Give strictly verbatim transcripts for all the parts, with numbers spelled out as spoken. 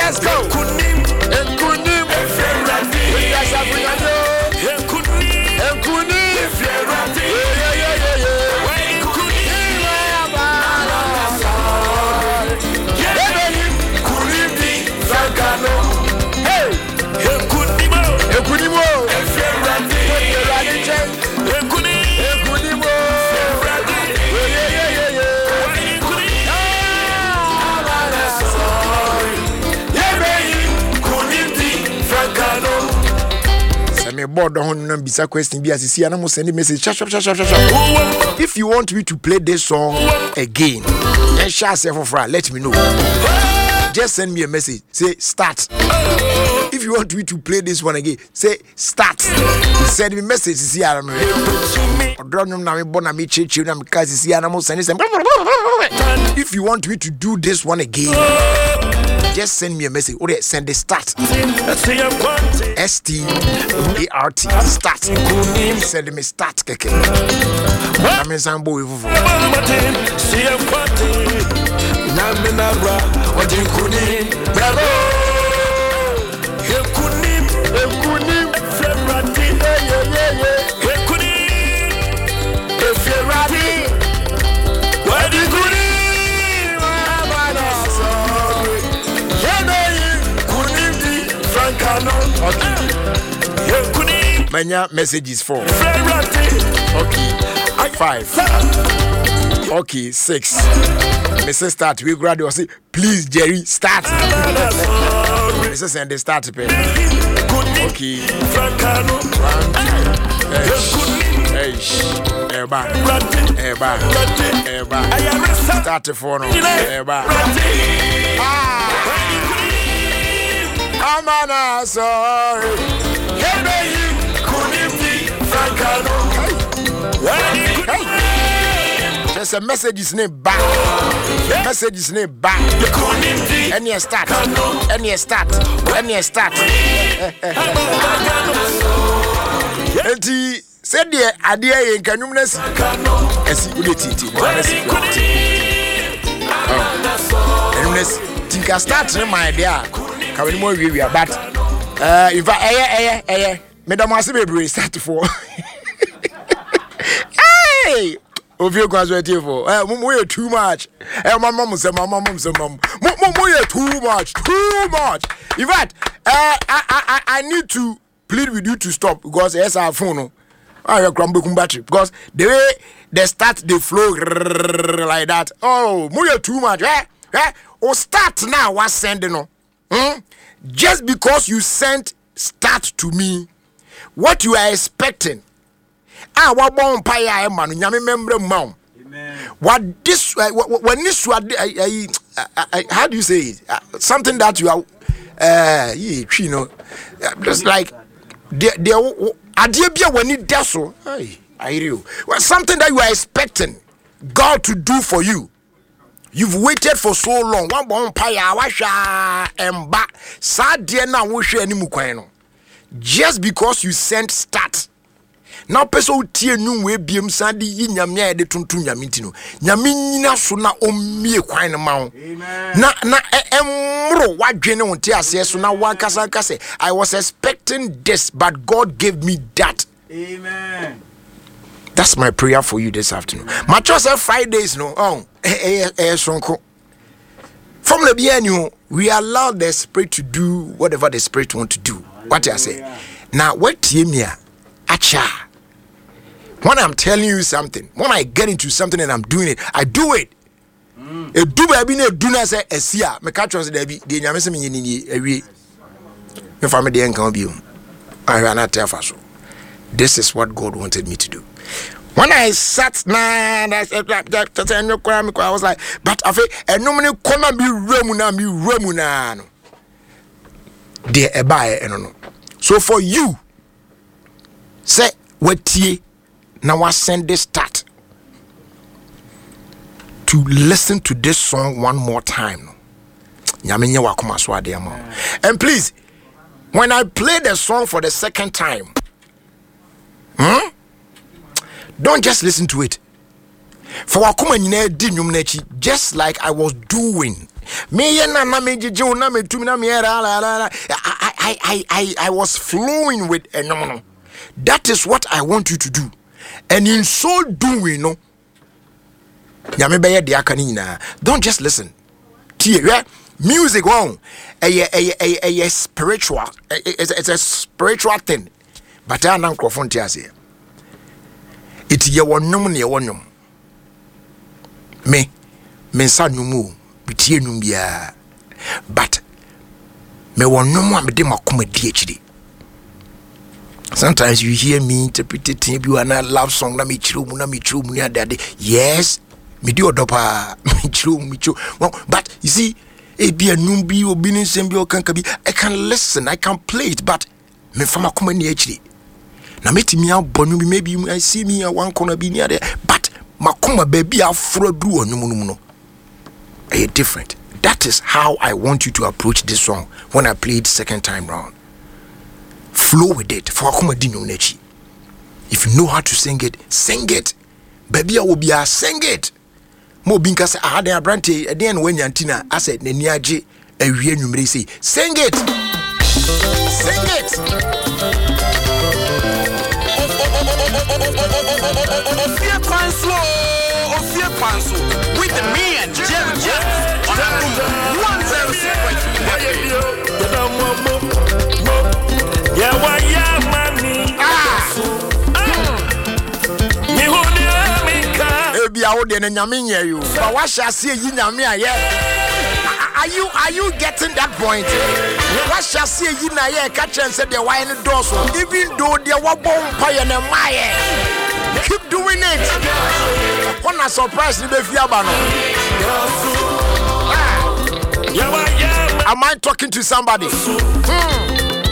let's go. Enkunim, enkunim, efrati. Yes, abunyado. Enkunim, enkunim, efrati. Yeah, yeah, yeah, yeah. Enkunim, abala. Yeah, enkunim di fagano. Hey, enkunim, enkunim, efrati. Enkunim, enkunim, efrati. Yeah, yeah, yeah, yeah. Enkunim, abala. Me board on bisa question be as see and send message sharp sharp sharp sharp sharp. If you want me to play this song again and share self for let me know. Just send me a message, say start. If you want me to play this one again, say start. Send me message see am odronum na me bona me cheche na me cause see am send send. If you want me to do this one again, just send me a message. Or send the start. S T A R T. Start. Send me start. Keke. I mean, some boy. Okay. Manya messages four. Okay. Five. Okay. Six. Missus Start. We graduate say, please Jerry start. Missus Send the start pay. Okay. Eish. Eba. Eba. Eba. Start for no. Eba. Ah. I'm not sorry. Hey, baby, Kunimdi, Francano. Just a message is name back. Message is name back. Any start. Any start. Any start. Enti said the idea in Canumness. As you did it. Oh. Tinka start my idea. Can we more we are but uh if I eh eh eh madam must be start for hey of you guys wait for eh mo too much eh my mom say my mom say mom mo too much too much in fact uh, I I I need to plead with you to stop because yes our phone I have crumble battery because the way they start the flow like that oh mo too much eh eh or start now was sending no. Hmm? Just because you sent start to me, what you are expecting? Ah, what bon paya man? Nyame member mom. What this? When this? How do you say it? Uh, something that you are, uh, you know, just like the the idea when it does so. I hear well, something that you are expecting God to do for you. You've waited for so long. One bon paya washa emba sadie na wo hwe animu kwan no. Just because you sent start. Now person tie nu we biem sade yi nyame ya de tuntu nyame ntino. Nyame nyina so na omie kwan no ma wo. Na na emro wadwene wo tie ase so na wakasa kase. I was expecting this but God gave me that. Amen. That's my prayer for you this afternoon. My church on Fridays, no. Oh, eh, eh, eh, sonko. From the beginning, we allow the Spirit to do whatever the Spirit want to do. What I say. Now, what you mean? Acha. When I'm telling you something, when I get into something and I'm doing it, I do it. A do baby ne do na say esia. Me catch us there be. The nyame se me nyini ewie. Me fa me de enkan bi o. I ran at so. This is what God wanted me to do. When I sat na I said I was like, but afi enumne koma bi remu na mi remu na no. De eba e no no. So for you, say wetie na wa send this start to listen to this song one more time. Nyame nye wakoma so ade ama. And please, when I play the song for the second time, hmm? Don't just listen to it. For wakoma nyina di nwum na chi, just like I was doing Me and na me jiju na me tu na me era la la. I I I I I was flowing with a no no. That is what I want you to do. And in so doing, no. Nyame beye de aka ni na. Don't just listen. Tie, right? Music one. A a a a spiritual. It's it's a spiritual thing. But I am crofon ti ase. It ye wonum ne ye wonum. Me me nsa numu bitie num bia. But me wonum a me de makoma di akiri. Sometimes you hear me interpreting you and a love song na me chiru mu na me chiru mu na dade. Yes, me di odopa me chiru me chiru. Well, but you see, e bia num bi obi ni nsem bi o kan ka bi. I can listen, I can play it, but me fa makoma ni akiri. Na metimi abonu bi maybe I see me a one corner bi near there, but makoma baby afro du onum no. Eh different. That is how I want you to approach this song when I play it second time round. Flow with it for akoma di no nechi. If you know how to sing it, sing it. Baby will be a sing it. Mo binka say ah dey abrante e dey no wanyantina I said nani age awie nwumre say sing it. Sing it. Ofia Panslo, Ofia Panslo, with me and Jerry James on one oh six point three. Yeah, why, yeah, mommy. Ah, maybe I would in a Yaminia you. But what shall I see you, Yamia? Are you are you getting that point? What shall see you now? Catch and said the wine doors, even though they were born pie and a mire. Keep doing it. When I surprise you, the Fiabano. Am I talking to somebody? Hmm.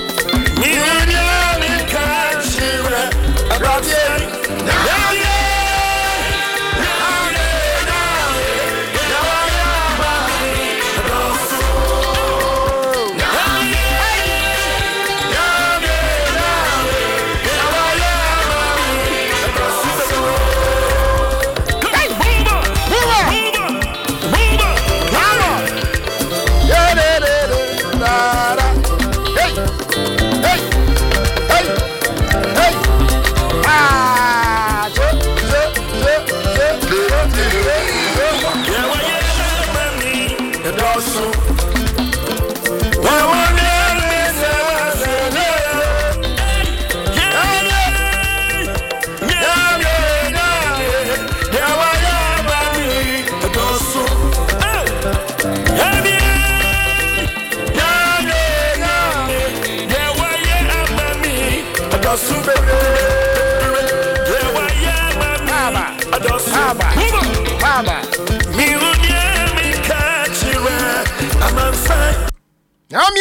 I'm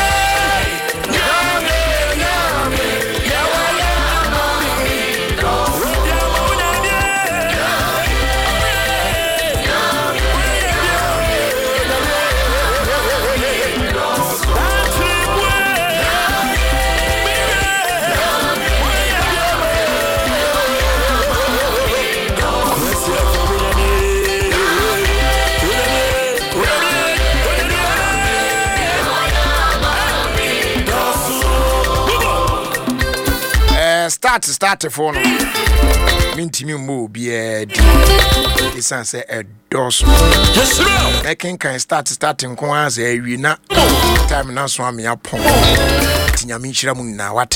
Start start for no. Mintimi mo be a d. Isan say a dos. Yes sir. Making can start starting ko as a wi na time na so am ya pon. Tinyami hira mu na wate.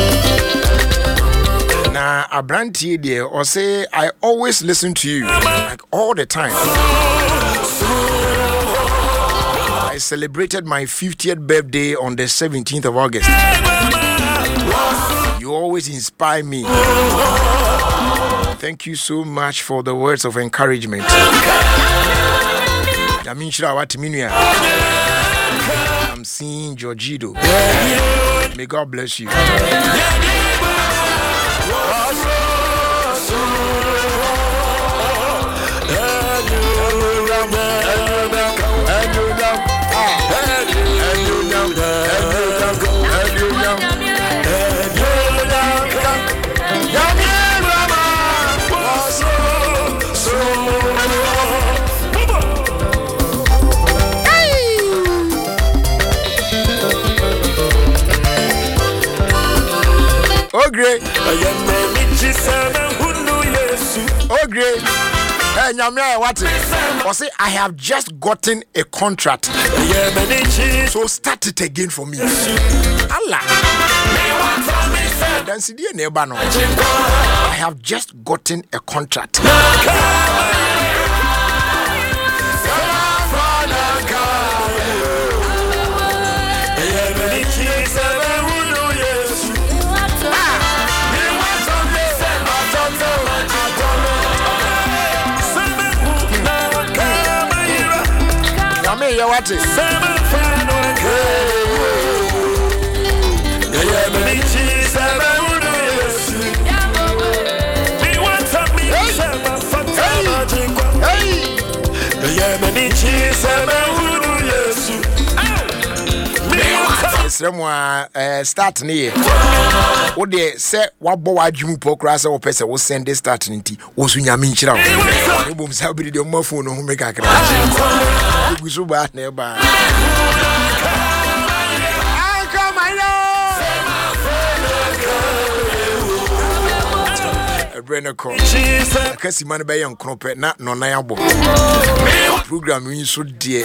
Na abrantie there or say I always listen to you like all the time. I celebrated my fiftieth birthday on the seventeenth of August. You always inspire me. Thank you so much for the words of encouragement. I'm seeing Georgido. May God bless you. great. Oh great. Hey, Nyamia, what? Or say I have just gotten a contract. So start it again for me. Allah. Then see the neighbor no. I have just gotten a contract. Yeah, what is uh, start near. What they say, what boy Jim Pocras or Pesa was send this starting tea was when Yamin Chira. You boom Sabri, your muffin, who make a crash. You so bad nearby. Brenner call. Kasi man by young cropet, not no nayabo. Program we so dear.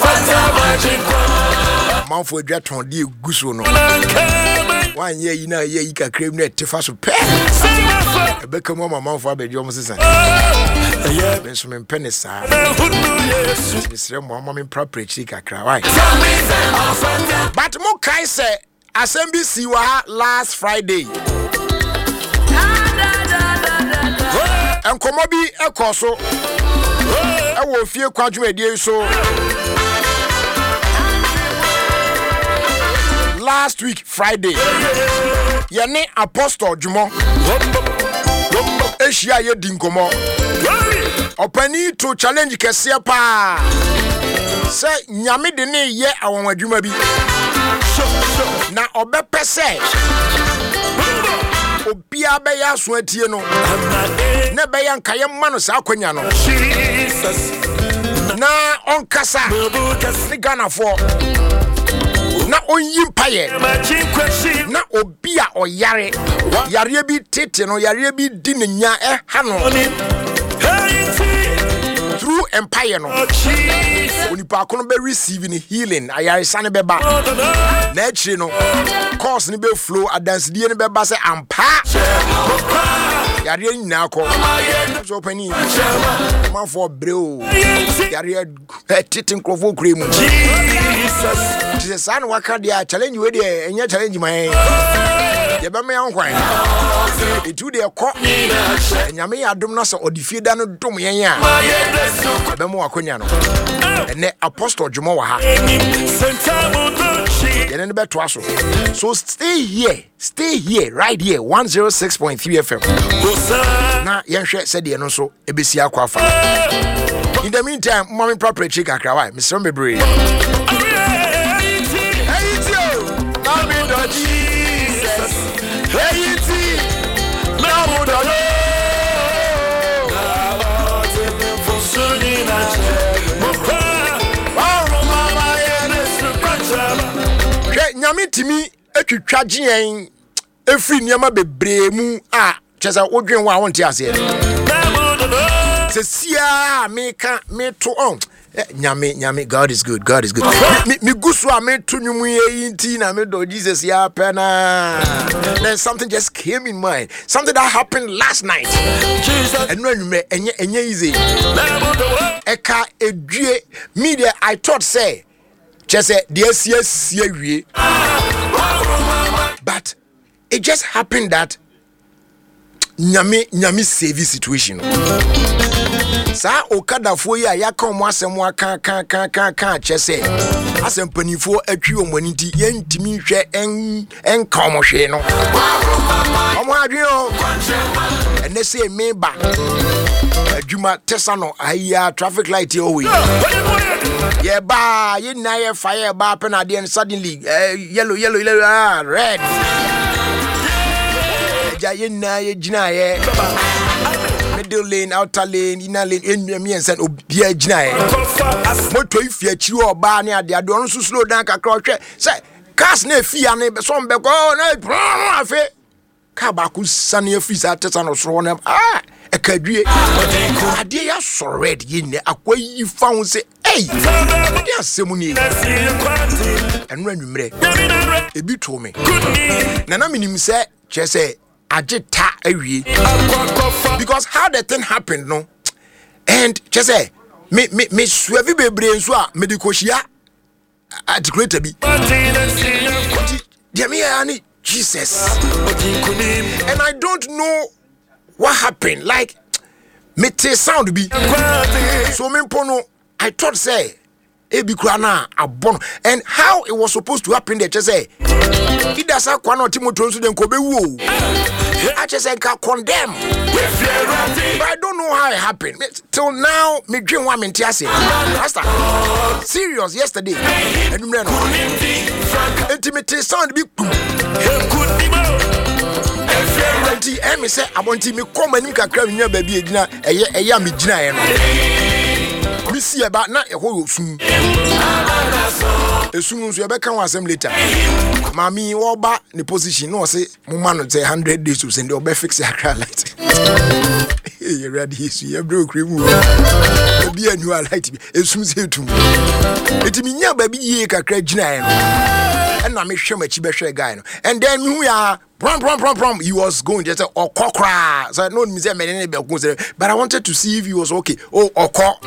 Man for Jatron, dear Gusono. One year, you know, yeah, you can claim that to fast pay. A become my mouth for the Jones. Benjamin Pennis, Mister Mamma in proper chica cry. But Mokai said, Assembly Siwa last Friday. And Komobi Ekoso, I will fear quadruple so. Last week, Friday, Yane Apostle Jumo, Asia Yedinkomo, Openi to challenge Kesiapa. Say, Nyami dene ye awon Jumabi. Na Obepe say. Obia be ya so atie no na be ya nkaye mano sa akwanya no na onkasa ni Ghana for na onyi mpaye na obia oyare yare bi tete no yare bi di ne nya e ha no through empire no onipa kono be receiving healing ayare sane be ba na achire no course ni be flow adance die ni be ba se ampa yare nyina ko so pani man for breo yare titin krofo kremu Jesus Jesus san waka dia challenge we dia enya challenge man ye be me ankwan etu de ko nyame adom na so odifie da no dom yen a be mo akonya no ene Apostle Jumo wa ha yene be to aso so stay here stay here right here one oh six point three F M na yenhwe se de no so ebesi akwafa. In the meantime, mommy proper chick akra why Mister Mebre Jesus. Hey, it's now would I Nyame timi etwitwaje yen efri niam bebre mu a chesa odwen wa wonte ase se sia me ka me to on Nyame Nyame God is good God is good me me gusu a me to nwum ye nti na me do Jesus ya pena. Then something just came in mind, something that happened last night Jesus and when me enye enye easy eka edue media I thought say just say the S S wie but it just happened that Nyame Nyame save situation. Sa okadafo yi ayaka omo asem aka kan kan kan kan chese asem panifo atwi omani nti yentimi hwe en en ka omo hwe no omo adwen o ene se me ba adwuma tesano aya traffic light o we ye ba ye na ye fire ba pe na de and suddenly uh, yellow yellow yellow ah, red ja ye na ye gina ye middle lane, outer lane, inner lane, in me and send Obia Jina. Moto if you chew or barney, they are doing so slow down. Say, cast ne fee and some bego, no, ka ba ku sane afiri sa tesa no so no ah e kadwie ade ya so red yin akwa yi fa ho se ei ade asemu ni enu anwumre ebi to me na na minim se che se agita awie because how the thing happened no and che se me me me suavi bebre nso a medikohia at greater be Jamiani Jesus and I don't know what happened like me te sound be so me pono I thought say e bi kura na abon and how it was supposed to happen there just say it does not kwa no Timothy so den ko be wu I just say can condemn but I don't know how it happened till now me dream one me tiase pastor serious yesterday and me no intimate sound be Enti emi say abonti me come anim kakra nya ba bi egina eye eye me gina ye no mi si e ba na e ho osun esun nso e be kan asem later mami wo ba ne position no say mo ma no say one hundred days to send obe fix akra light e ready yesu ye bro kremu obi anu light bi esun se tum eti mi nya ba bi ye kakra gina ye no and na me hwe machi be hwe guy no and then me hu ya prom prom prom prom he was going just say okokra so no me say me ne be go say but I wanted to see if he was okay oh okok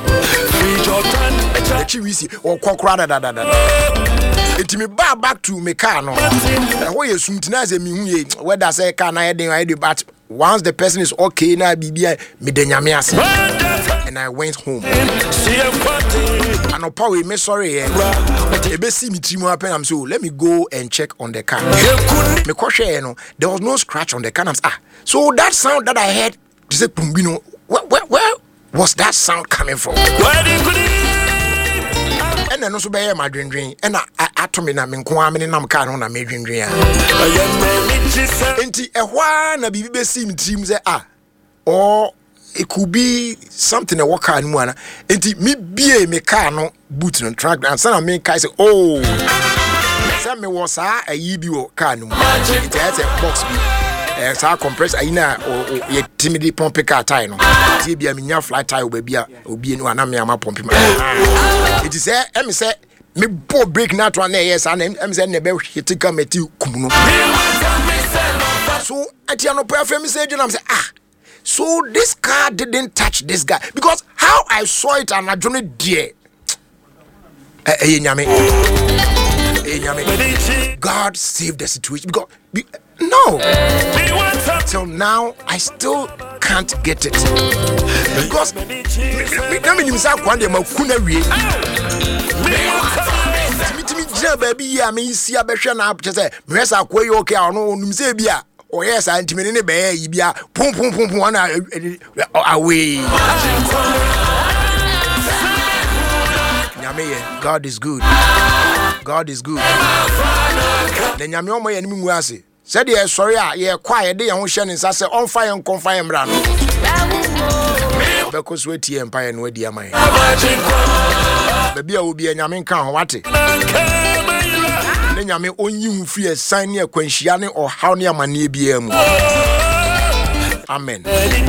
we see okokra da da da da it me back back to me car no how you suntina say me hu ye whether say car na yedin I dey but once the person is okay na bibia me de nyame ase and I went home and opa we me sorry eh e be see me trimu happen am so let me go and check on the car me ko hwe no there was no scratch on the car ah so that sound that I heard say pumbino where, where, where was that sound coming from and then also be my dream dream and I atomi na me nko amene nam car no na me dream dream enti ehwa na bibi be see me trimu say ah or it could be something a work on one. Enti me be me car no boot no track and son me kai say oh say me was a yibi o car no it has a box be eh say compressor ina o ye timidi pump car tire no tie bia me nya flat tire oba bia obi enu ana me ama pump ma it is say em say me bo break na to na yes and em say na be hit committee kum no so ati ano pa fam say am say ah so this car didn't touch this guy because how I saw it and I don't dear. Eh nyame. Eh nyame. God saved the situation because be, no. Till now I still can't get it because me na me nimsa kwande makuna wie. Timi timi baby ya me isi abehwe na say me resa akoyi okay ono nimse bia oh yes, I intimate ne be yibia pum pum pum pum na away. Nyame God is good. God is good. The nyame omo ye nimu ase. Said ye sorry a ye quiet dey ye ho hye ne nsa se on fire on confire mra no. Because we tie empire no adi amai. Baby a obi nyame nka ho wate. Nyame onyi hu fi esan ne akwanhia ne ohaw ne amane bia mu amen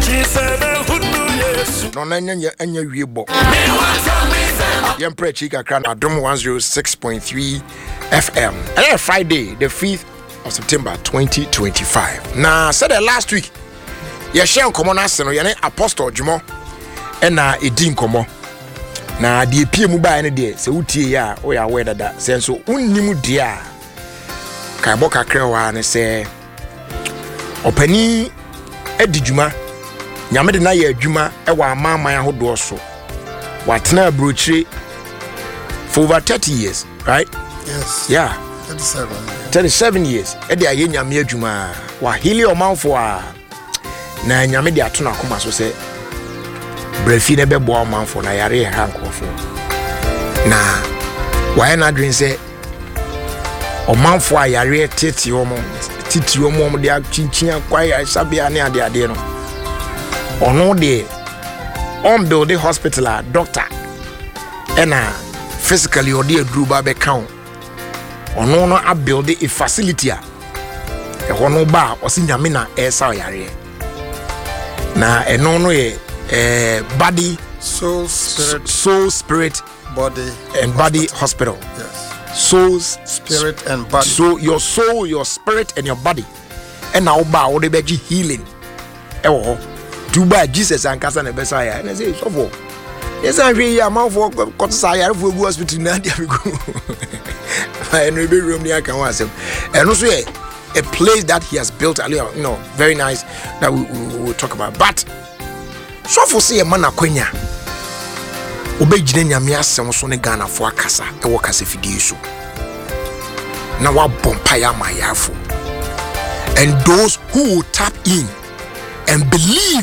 no na nya anya wie bo yem preach kakra na Adom one oh six point three F M and Friday the fifth of September twenty twenty-five na said the last week ye share komo na ase no ye ne Apostle Jumo e na edi nkomo na de pie mu bae ne de se wutie ya o ya we dada se so unnim de a kai boka krewa ne se opani edijuma nyame de na ye adwuma e wa amaman ahodo so watena abrochire for over thirty years right yes yeah thirty-seven thirty-seven years e de aye nyame adwuma wa hili omanfo a na nyame de atona akoma so se brefi ne bebo omanfo na yare ha nkofo na why na dream say omanfo a yare tete omo titi omo omo de chinchin kwai sabia ne ade ade no ono de on build the hospital a doctor ena physically or the aduru ba be count ono no a build a facility a e hono ba o si nyame na e sa yare na eno no ye eh body soul spirit soul spirit body and body hospital. Yes. Soul spirit and body. So your soul, your spirit and your body. And now ba o de be healing. E wo do ba Jesus and kasa na be sa ya na say so for. Yes I hear ya man for got sa ya for go hospital na dia go. I know be room near can was. And also a place that he has built earlier, you know, very nice that we will talk about. But so for say a man akwanya obejine nyame asem so ne Ghana fo akasa e wo kasa fidie so na wa bompa ya mayafo, and those who will tap in and believe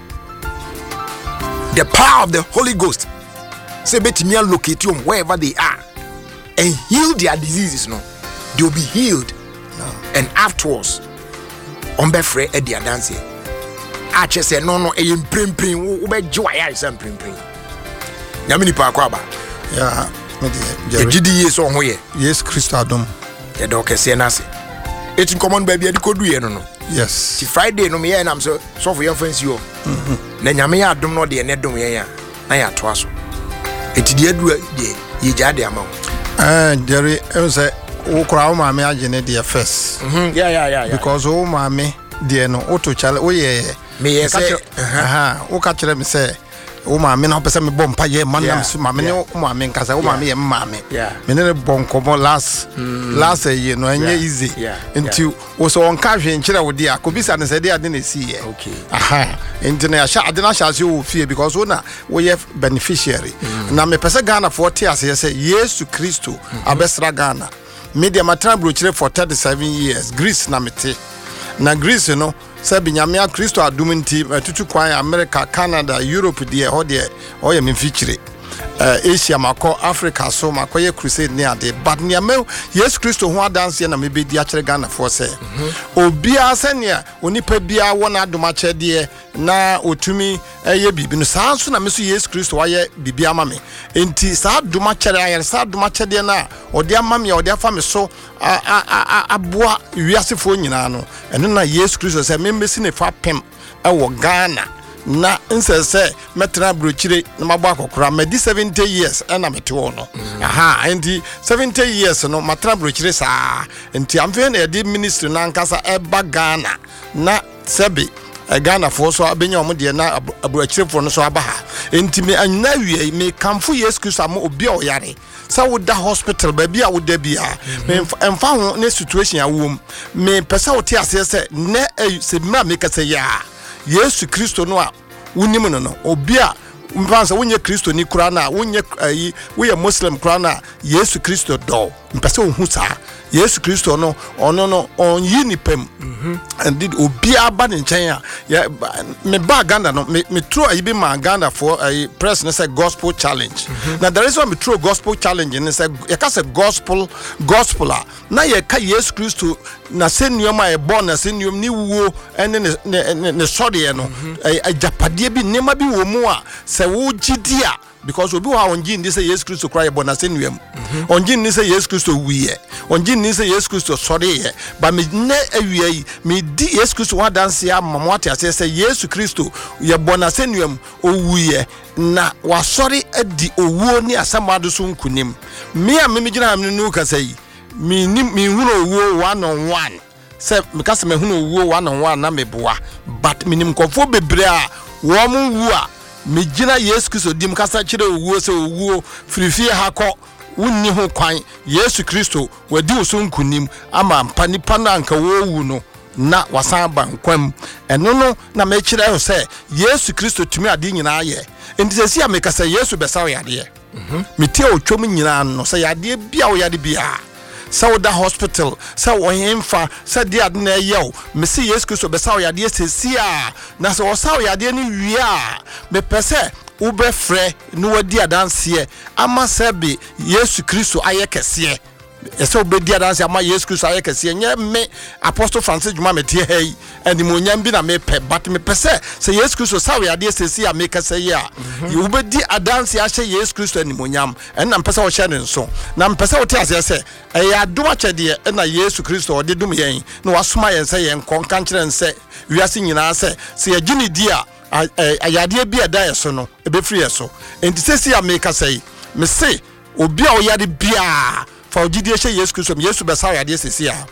the power of the Holy Ghost say betimi locate them wherever they are and heal their diseases, no, they will be healed. No. And afterwards on be free e dia dance a che say no no e mprempren wo be joy ya say mprempren nyamini pa kwa ba ya me de gidi yeso ho ye yes Christ adom ye do kese na se etin common ba bia di kodu ye no no yes ti Friday no me ye nam so so for your fancy o mhm na nyame ya adom no de ne dom ye ya na ya to aso eti de adu de ye jade ama eh Jerry e say wo kura wo maame agene de first mhm yeah yeah yeah because wo maame de no auto chale wo ye me ye say aha wo ka kire me say wo maame na opese me bompa ye manam so maame ne wo maame nkasa wo maame ye maame me ne bonkomo last last year no enye easy nti wo so on ka hwe nkire wo dia ko bisa ne se dia de na si ye okay aha nti na sha ade na sha se wo fie because wo na wo ye beneficiary na me pese Ghana for te ase say Yesu Kristo abesra Ghana media matra brochire for thirty-seven years Greece na mete na Greece no sabi nyamia Kristo adum nti tutu kwan America Canada Europe de ho de o ye me feature uh, Asia mako Africa so mako ye crusade ne ade but nyame Yesu Kristo ho adanse na mebedi a kire Ghana for say obia senia onipa bia wona adoma chede na otumi eye bibi no saa so na meso Yesu Kristo wa ye bibi ama me enti saa adoma kire ayer saa adoma chede na ode ama me ode afa me so aboa wiasefo nyina no eno na Yesu Kristo say me mesi ne fa pem ewo Ghana na nsese metra brochire na mabo akokora medi seventy years na mete wo no aha enti seventy years no matra brochire saa enti amfe na edi ministry na nkasa eba Ghana na sebe Ghana for so abenya omo de na abrochire for no so abaha enti me anyina wie me kamfo Yesu Kristo am obi a oyare sa wo da hospital ba bia wo da bia me emfa ho ne situation a wo me pesa wo te ase se ne se ma me kase ya Yesu Kristo no a wonim no no obi a mpansa wonye Kristo ni kura na wonye ayi wo ye Muslim kura na Yesu Kristo do mpese wo hu sa Yesu Kristo no ono no on yi ni pem and did obi aba ne nchen a me ba Ghana no me, me throw ayi be ma Ghana for a press no say gospel challenge now there is one me throw gospel challenge and say you can say gospel gospeler na ye ka Yesu Kristo na senuam a e born na senuam ni wuo ene ne ne sode no ajapade bi nema bi wo mu a se wo gidia because obi wa onji ndi say Yesu Kristo cry born na senuam onji ndi say Yesu Kristo wiye onji ndi say Yesu Kristo sode ye ba me ne awie me di Yesu Kristo wa dance ya mamwate ase say Yesu Kristo ye born na senuam owuye na wa sore adi owuo ni asamado so nkunim me a me gina am no ka say me ni me hunu owuo one on one say me ka say me hunu owuo one on one na me boa but minim kofo bebre a wo mu wu a me gina Yesu Kristo dim kasa kire owuo se owuo firifie ha ko wonni ho kwan Yesu Kristo wadi wo so nkunim ama mpanipa na anka wo wu no na wasan ba nkwam eno no na me kire ho se Yesu Kristo tumi ade nyina ye enti se sia me kasa Yesu besa wo yade mhm me tie otwom nyina no se yade bia wo yade bia sa da hospital sa wo hemfa sa dia de na yew me se Yesu Kristo besa wo yade sesia na se wo sa wo yade ni wia me pese wo be frɛ no wadi adanse ama sebe Yesu Kristo aye kese eso obedi adanse ama Yesu Kristo aye kese nye me Apostle Francis Juma metie hey animonyam bi na me pe but me pese se Yesu Kristo sawe ade sesi a me kese ye a you obedi adanse a hye Yesu Kristo animonyam en na pese wo hye ne nso na pese wo te ase se e ya dum akyede na Yesu Kristo ode dum yen na wasoma yen se yen kon kan kire nse wiase nyina se se ye gini di a ayade bi eda yeso no ebe free yeso enti sesi a me kese me se obi a oyade bia fa ogidie hye Yesu Kristo Yesu besa yade sesi a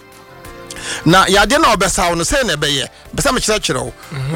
na yade na obesa no se na beye besa me kire kire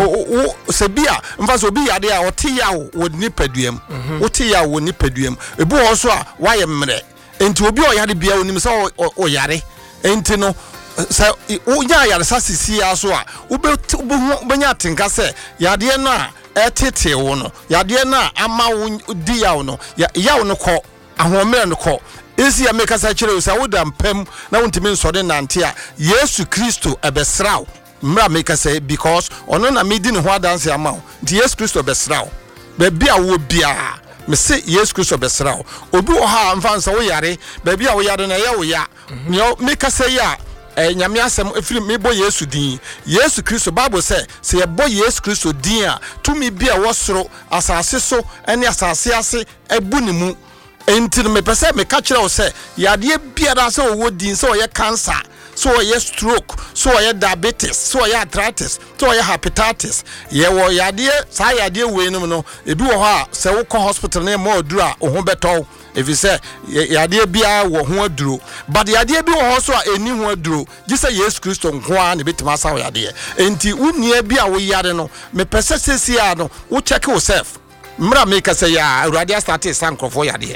o se bia mfa so obi yade a ote ya wo nipaduam ote ya wo nipaduam ebu ho so a waye mmre enti obi oyade bia onim se o yare enti no sa unya yare sa sisi ya so a ube benya tinka se yade na etete wo no yade na ama wo di ya wo no ya wo no ko ahomere no ko esi ya meka sa kire usa woda mpem na wontimi nsode nante a Yesu Kristo ebesraw mra meka say because ono na medi ne ho adanse ama nti Yesu Kristo besraw be bia wo bia me se Yesu Kristo besraw obi wo ha mfansa wo yare be bia wo yare na ye wo ya me meka say ya eh nyame asem efiri me bo Yesu din Yesu Kristo Bible say se ye bo Yesu Kristo din a tumi bia wo soro asase so ene asase ase ebu ne mu enti me pese me ka kire wo se yade biara se wo din se wo ye cancer so wo ye stroke so wo ye diabetes so wo ye arthritis so wo ye hepatitis ye wo yade sa yade we num no ebi wo ha se wo ko hospital na mo oduru a wo ho beto if you say yade bia wo ho aduro but yade bi wo so a eni ho aduro gi se Yesu Kristo nko a ne betima sa wo yade enti unia bia wo yade no me pese sesi a no wo check yourself mra make say ya urade start sankofo yade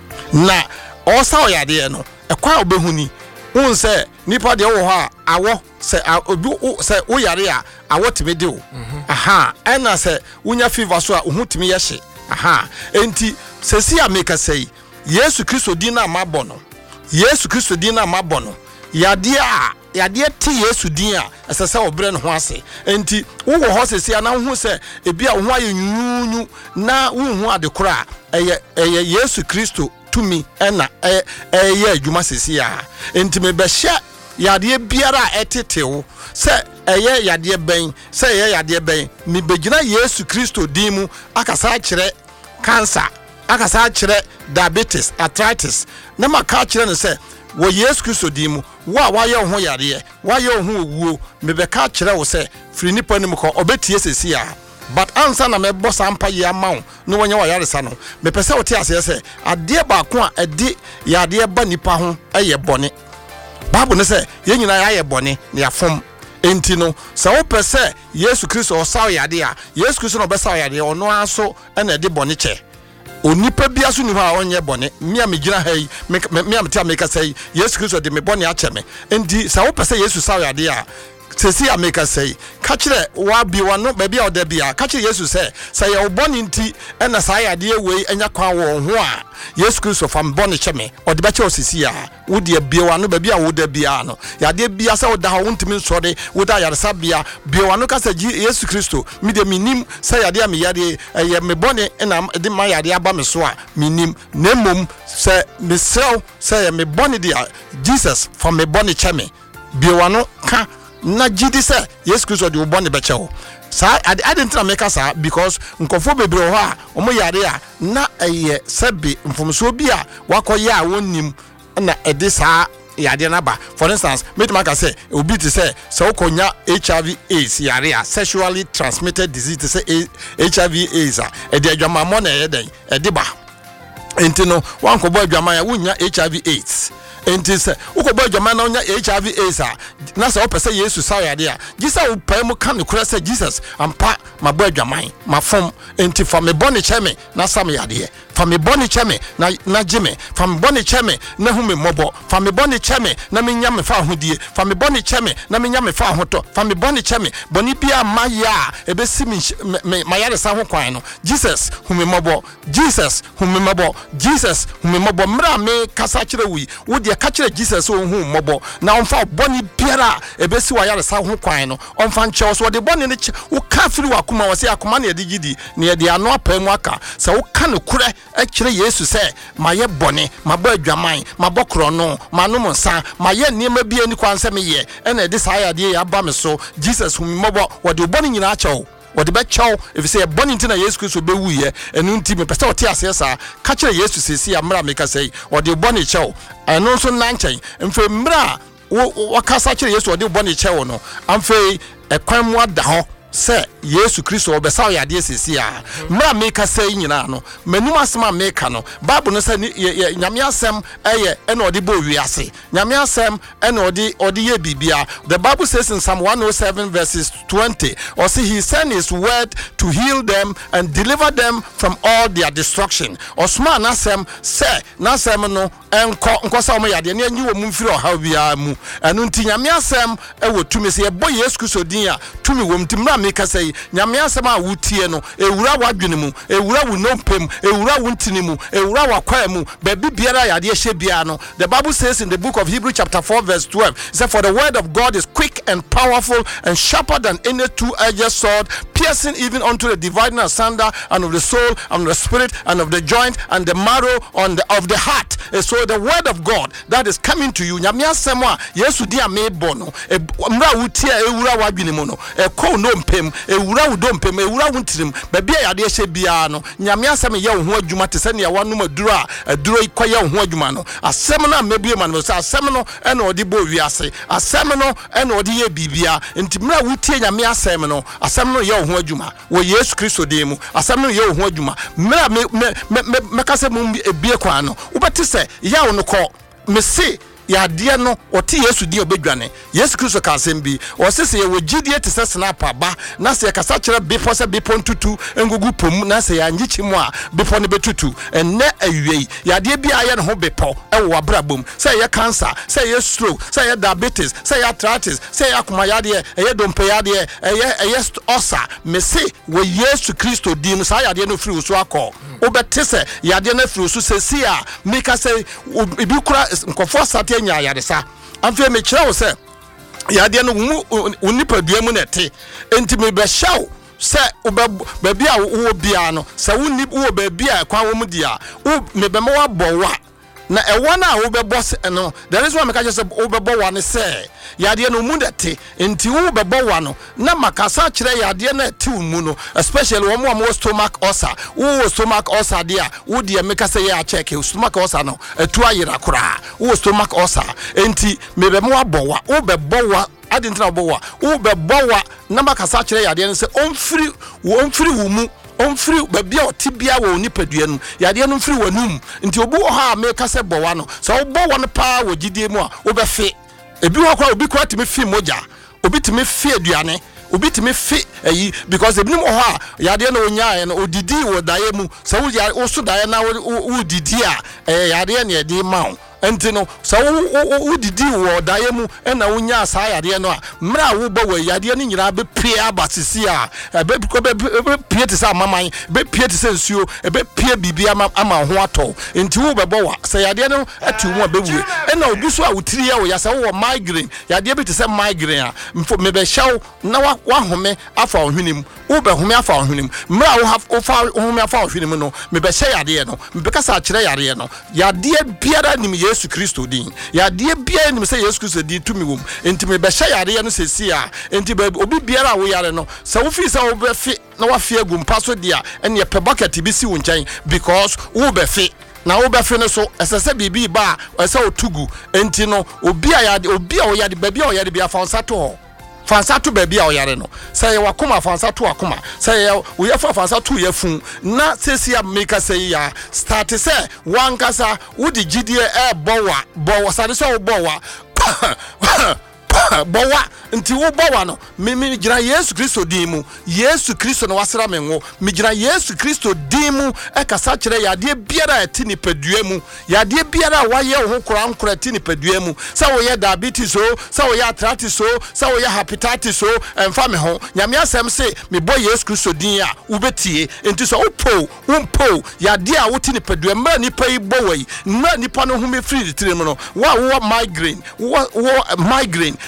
na osa oyade no ekwa obehuni un se nipa de wo ha awo se obi se wo yare a awo timi de wo aha ena se unya fever so a hu timi ye hye aha enti sesi a make say Yesu Kristo din na mabọ no Yesu Kristo din na mabọ no yade a yade ti Yesu din a esese obre no ho ase enti wo wo ho sesi na hu se ebi a ho ayunyu na wo hu adekora eye eye Yesu Kristo tumi ena eye adwuma sesi a enti me be hye yade biara etetewo se eye yade ben se eye yade ben me begina Yesu Kristo din mu akasa kire cancer akasa kire diabetes arthritis na maka kire ne se wo Yesu Kristo din mu wa wa ye ho yare wa ye ho owuo me be ka kire wo se firi nipa nim ko obetie sesi a but ansa na me bossa ampa ye amawo no wonya wa yare sa no me pese wote ase se ade ba ko a ade yade ba nipa ho eye bone Bible ne se ye nyina ya ye bone na yafom enti no sa wo pese Yesu Kristo o saw yade a Yesu Kristo no be saw yade ono aso na de bone che onipa bia so ni ho a onye bone mia me gina hai mia me tia me ka say Yesu Kristo de me bone a che me enti sa wo pese Yesu saw yade a sesi a make say kachire wa bi wa no ba bia oda bia kachire Yesu say say ye oboni nti na sa yade we anya kwa wo ho a Yesu Kristo fam boni cheme odi ba che osisi a wo de bia wa no ba bia wo da bia no yade bia say oda ha wontimi nsode wo da yare sa bia bia wa no ka say Yesu Kristo mi de minim say yade a me yade ye me boni na de ma yade aba me so a minim na mom say me sel say me boni dia Jesus fam me boni cheme bia wa no ka na jidi se Yesu Kristo de ubone beche ho sa I didn't make us because nkofo bebre ho a omo yare a na eye sebe mfomso bi a wakoye a wonnim na ede sa yade na ba for instance me to make say obi to say so konya H I V AIDS yare a sexually transmitted disease to say H I V AIDS a ede adwama mo na ede ede ba enti no wan ko bo adwama ya wonya H I V AIDS enti se ukobo adwama na onya H I V AIDS a na se opese Yesu saw yade a gisa upa mu kan ne kura se Jesus ampa mabo adwaman mafom enti fa me bone cheme na sam yade fa me bone cheme na na jime fa me bone cheme na hu me mobo fa me bone cheme na me nya me fa hodie fa me bone cheme na me nya me fa hoto fa me bone cheme boni bia maya ebesi me mayare sa ho kwan no Jesus hu me mobo Jesus hu me mobo Jesus hu me mobo mra me kasa kire wi wo de ka kire Jesus hu mobo na onfa boni biara ebesi wa yare sa ho kwan no onfa nche so de boni ne wo ka firi wa kuma wo se akoma na de gidi na de ano apamu aka se wo ka ne kure e kire Yesu se maye bone mabo adwaman mabo krono manom nsa maye niema bi ani kwanse me ye e na de saa yade ya ba me so Jesus hu mabo wode bone nyina acho wode be chow if say bone ntina Yesu Kristo be wuye enu nti me pese ote ase sa ka kire Yesu sesi amra me ka sei wode bone chow enu so nanchen mfe mra wo kasa kire Yesu wode bone chow no amfe ekwan mu ada ho se Yesu Kristo obesa yade sesi a mra me ka sei nyina no manum asema me ka no Bible no say nyame asem eye e na ode bo wiase nyame asem e na ode ode ye bibia. The Bible says in Psalm one oh seven verses twenty, or see he sent his word to heal them and deliver them from all their destruction. Osman asem say nasem no enko enko sa mo yade na anyi wo mu mfiri oha bia mu enu nti nyame asem e wo tumi se e bo Yesu Kristo din a tumi wo mti mra me ka say nyame asem a wutie no ewura wadwene mu ewura wo nompem ewura wo ntini mu ewura wakwa mu ba bibiara yade hye bia no. The Bible says in the book of Hebrews chapter four verse twelve, it says for the word of God is quick and powerful and sharper than any two-edged sword, piercing even unto the dividing asunder and of the soul and of the spirit and of the joint and the marrow on the of the heart. And so the word of God that is coming to you nyame asem a Yesu dia me bono mra wutie ewura wadwene mu no e ko no mpem ewura wo do mpem ewura wo ntirim ba bia yade hye bia no nyame asem ye wo ho adwuma te se ne wanom aduro a aduro ikoye wo ho adwuma no asem na mebie man so asem no e na odi bo wiase asem no e na odi ye bibia nti mra wutie nyame asem no asem no ye wo ho adwuma wo Yesu Kristo de mu asem no ye wo ho adwuma mra me me me kase mu ebie kwa no ubati se ya wo no ko me se ya de no oti Yesu di obedwane Yesu Kristo ka sembi o sese ye wogidie te se snap aba na se kasa kire bipo se bipo ntutu engugu pom na se ya ngichi mu a bipo ne betutu enne awiei ya de bia ye ne ho bipo e wo abrabom se ye cancer se ye stroke se ye diabetes se ye arthritis se ye akoma ya de ye dompe ya de ye ye osa me se wo Yesu Kristo di no sa ya de no firi so akọ obete se ya de na firi so sesi a meka se ibi kura nkofo sate nya yaresa amfe me kire wo se yade no unipadua mu nete enti me be hyaw se ba bia wo bia no se woni wo ba bia kwa wo mu dia me be ma wa bowa na e wona wo be boss no there is one make just wo be bowa ne se yade no mu nete enti wo be bowa no na makasa kire yade na ti mu no especially wo mo stomach ulcer wo stomach ulcer dia wo dia make say ya check stomach ulcer no etu ayira kura wo stomach ulcer enti me be mo abowa wo be bowa adintra bowa wo be bowa na makasa kire yade no se onfiri wo onfiri wo mu onfiri babia otibia wo nipadua no yade no mfiri wanum nti obu ha me kase bowa no so wo bowa no pa wo gidie mu a wo be fe ebi ho kwa obi kwa timi fi moja obi timi fi aduane obi timi fi eyi because ebi mo ha yade no nya no odidi wo daye mu so wo so daye na wo didi a yade ne edi ma enti no so wo didi wo daye mu na wo nya asa yade no a mra wo bo wo yade no nyira be pie abasisi a be be pie te sa maman be pie te se nsuo be pie bibia ama ho ato enti wo be bo wa se yade no ati wo be wu na obi so a wotiri ya wo ya se wo migraine yade be te se migraine a mfo me be hyaw na wa home afa ohwenem wo be home afa ohwenem mra wo have ofa home afa ohwenem no me be hye yade no me be kasa kire yade no yade biara nim Yesu Kristo din yade biara nim se Yesu Kristo din tumi wom enti me be hye yade no sesi a enti obi biara wo yare no se wo fi se wo be fi na wa fi agum paso dia ene ye pe bucket bi si wo nkyɛn because wo be fi na wo be fi no so esese bibi ba ese otugu enti no obi a yade obi a wo yade ba bia wo yade bia fa nsato ho fansa to baby a oyare no say wakoma fansa to akoma say we ya fansa to yafun na sesi make say ya start say wan kasa wudi gidie e bowa bowa sade so bowa bowa nti wo bowa no me me gira Yesu Kristo dimu Yesu Kristo no wasra menwo me gira Yesu Kristo dimu e kasa kire yade biara ati ni padua mu yade biara waye ho kora nkora ati ni padua mu sa wo ye diabetes so sa wo ye arthritis so sa wo ye hepatitis so emfa me ho nyame asem se me boy Yesu Kristo din a wo betie enti so upo umpo yade a woti ni padua mra ni pai bowai mra ni pa no ho me free tire mu no wa wo migraine wo migraine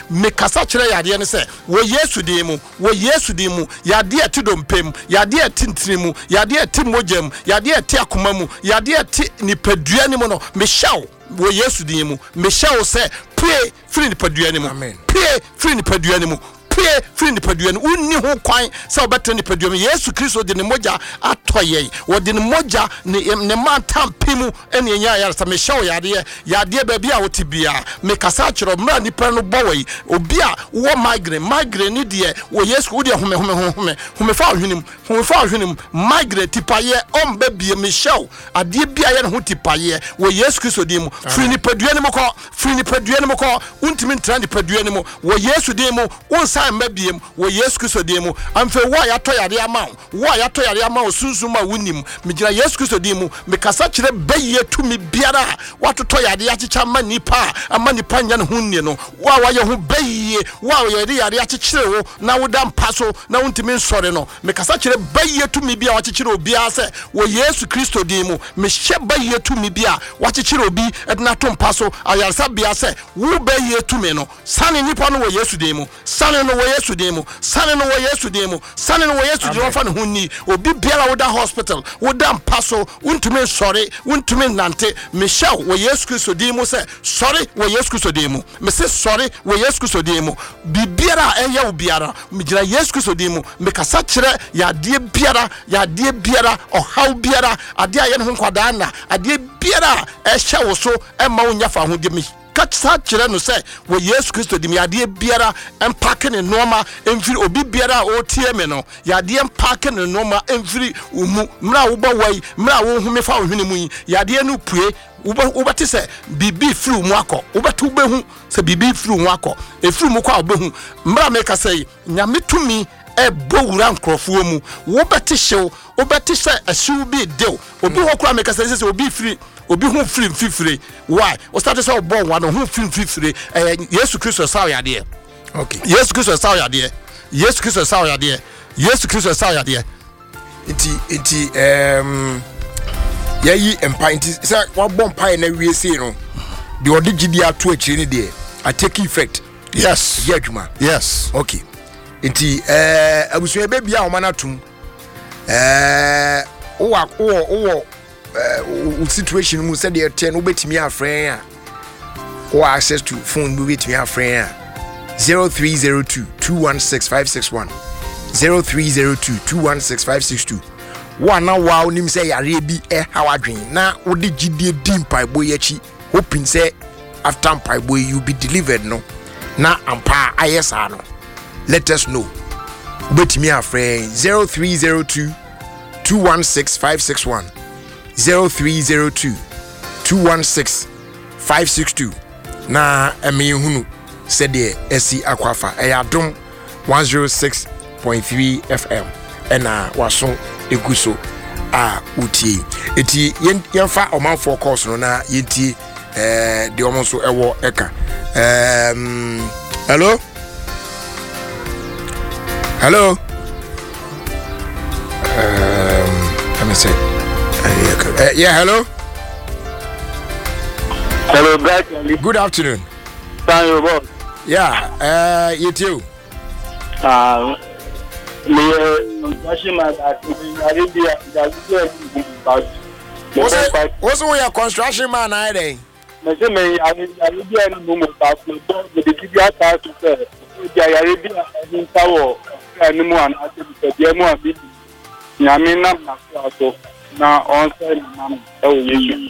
me kasa kire yade ne se wo Yesu din mu wo Yesu din mu yade ati dompem yade ati ntremu yade ati mogem yade ati akoma mu yade ati nipadua ne mu no me shaw wo Yesu din mu me shaw se pray free nipadua ne mu pray free nipadua ne mu pray free nipadua ne unni ho kwan se obetene nipadua me Yesu Kristo de ne moja atoye wo de ne moja ne ne mantam pimu ene enya ya sa me shaw yade yade ba bia wo tibia me kasa kiro mra nipa no bowai obi a wo migraine migraine de wo Yesu wo de home home home home fa hwenim home fa hwenim migraine tipaye om ba bia me shaw ade bia ye ne ho tipaye wo Yesu Kristo de mu free nipadua ne mo ko free nipadua ne mo ko untimi ntra nipadua ne mo wo Yesu de mu unsa mbabiem wo Yesu Kristo de mu amfe wo ya to yare ama wo ya to yare ama osunsun wunim migina Yesu Kristo de mu me kasa kire baye tumi biara watoto yare achicha ma nipa ama nipa nya ne hunni no wa wa ye ho baye wa ye yare achichire wo na wodam paso na untimi nsore no me kasa kire baye tumi bia wachichire obi ase wo Yesu Kristo de mu me hye baye tumi bia wachichire obi edna to paso ayarsa bia se wo baye tumi no sane nipa no wo Yesu de mu sane no wo Yesu demo sane no wo Yesu demo sane no wo Yesu demo fa no hunni obi biara wo da hospital wo da mpaso untumi sori untumi nante me shaw wo Yesu Kristo demo se sori wo Yesu Kristo demo me se sori wo Yesu Kristo demo bibiara enya wo biara me gira Yesu Kristo demo me kasa kire ya de biara ya de biara o haw biara ade aye no nkwada na ade biara e hye wo so e ma wo nyafa ho de me katsa kire no se wo Yesu Kristo dim yade biara empake ne noma emfiri obi biara o tie me no yade empake ne noma emfiri umu mra wo ba wai mra wo hu me fa wo hwene mu yade no pue wo ba te se bibi firi mu akọ wo ba tu behu se bibi firi mu akọ e firi mu kwa obehu mra me ka sei nyame tumi e bowura nkrofo mu wo beti hyew wo beti se ahyew bi dew obi ho kura me ka sei se obi firi obi hu firi fifire why o start say obo wa no hu firi fifire eh Yesu Kristo saw yade okay Yesu Kristo saw yade Yesu Kristo saw yade Yesu Kristo saw yade iti iti em yayi empa iti say wa bom pai na wie sei no de odigidi ato akiri ne de I take effect yes yadwuma yes okay iti eh abusu ebe bia o manatum eh o wa o o Uh, situation mu said there ten obetimi afren or access to phone obetimi afren zero three zero two two one six five six one zero three zero two two one six five six two one na wa onim say yare bi e hawadwen na odi gidie dim pai boy achi hoping say after pai boy you be delivered no na ampa ayesa no let us know obetimi afren zero three zero two two one six five six one zero three zero two two one six five six two na emi hunu said the esi akwafa eyadom one oh six point three F M ena waso eguso a utie eti yenfa omanfo course no na yenti eh de omo so ewo eka um hello hello um let me say Uh, yeah, hello. Hello, guys. Good afternoon. Thank you, boss. Yeah, uh, you too. Uh, me, construction man, Arabia, what's your construction man, I think? Me say me, Arabia, no more about me. Me the Arabia start to say, the Arabia, in Tower, and no more, and I say, the more, the Yamina, na so. Na on say na e wo yesu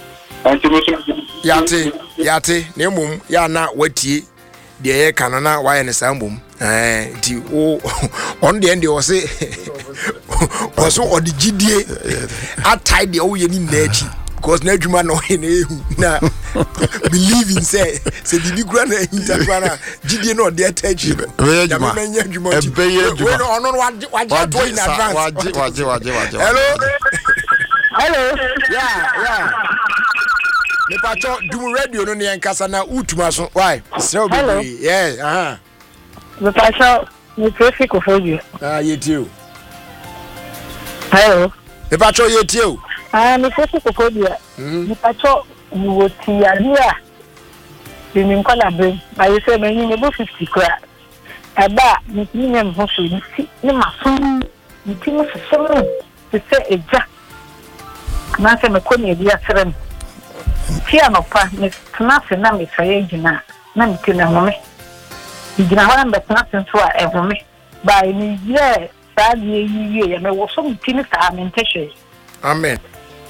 yate yate na emum ya na watie de ye kana na wa ye ne sambum eh di o on de ende o se o so odigidie atai de o ye ni na achi because na adwuma no ye na ehu na believe in say say bibi kura na interpret na gidie no de attachi ya me menya adwuma ti we no ono waje waje to in advance waje waje waje waje hello hello yeah yeah me pacho dum radio no ne nkasa na utuma so why so baby yeah aha me pacho me traffic for you ah yetiu hello me pacho yetiu ah me traffic for you me pacho wo ti adia in Colabrin. I say, my name is fifty crack. About me, name Hoshi, my son, you think for someone to say a jack. And I say, my corner, dear friend. Fear no part, Miss Nothing, I'm a Sayagina, Namkin and Mommy. You can but nothing for ever me. By me, yeah, sad year, and I was some things I'm in Teshe. Amen.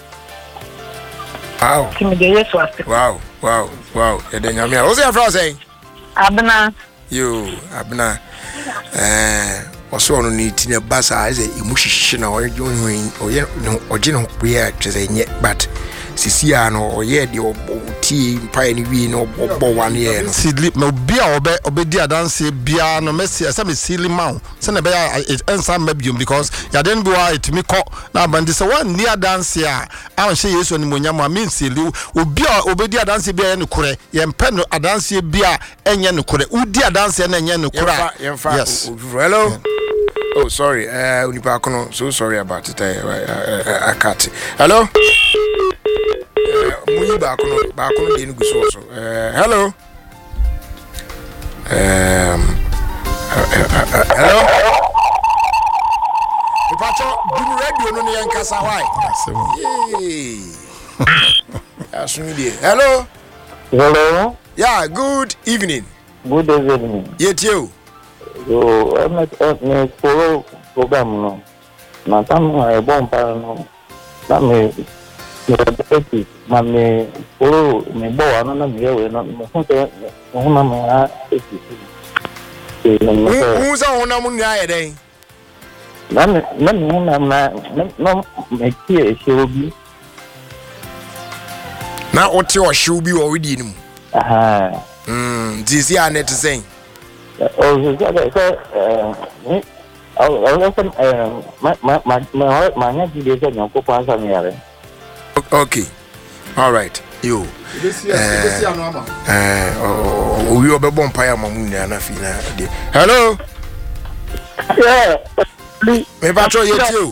Wow. Wow, wow, wow. And then I'm here. What's your friend saying? Abna. You, Abna. Eh, what's on the tina bass eyes? A musician or doing or yet, no, or general react as a yet, but Siciano or yet your tea, pioneer or one year. Sidlip no beer or obedia dance, beer no messy, some is silly mount. Send a bear it ends some medium because ya then go out to me call now, but this one near dance here. I will say yes when Munyama means silly, will be obedia dance beer and kure, yen pen a dance beer and yen kure, udia dance and yen kure. Yes. Hello. Oh, sorry. Uh, Unipacono. So sorry about it. I cut. Hello. Mui bacono. Bacono didn't go so. Hello. Um. Hello. Pacho, do you ready on the Yankasa? Why? Hello. Hello. Yeah. Good evening. Good evening. Yet you. So I'm not me follow program no. Na tam I bomb pa no. Na me me na me follow me bo ana na me we no me ho te ho na me a eti. Who's on na mun ya den? Na me na me ho na na no me tie e obi. Na oti o hwe obi o wedi nim. Aha. Mm, this ya net saying. Oh, so so uh me I I listen uh my my my my my my DJ said no ko pansa me yare. Okay. All right. You. Eh eh o we obe bon pa ya mamu ni na fi na de. Hello. Yeah. Me patro yet you.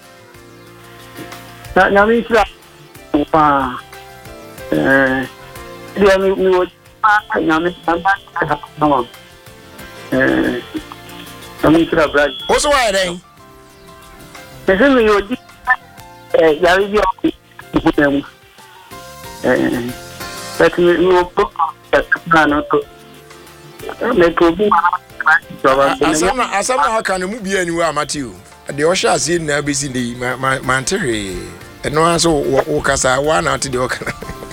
Na na mi tra. Pa. Eh. Dia mi mi wo pa na mi ba na. Eh, I'm in trouble. What's the way then? There's a new eh, Yari, eh, but you will book that plan to make a book. As I'm not can move anywhere, Matthew. The Osha seen now be seen the Mantere, and no answer Okasa one out to the Okana.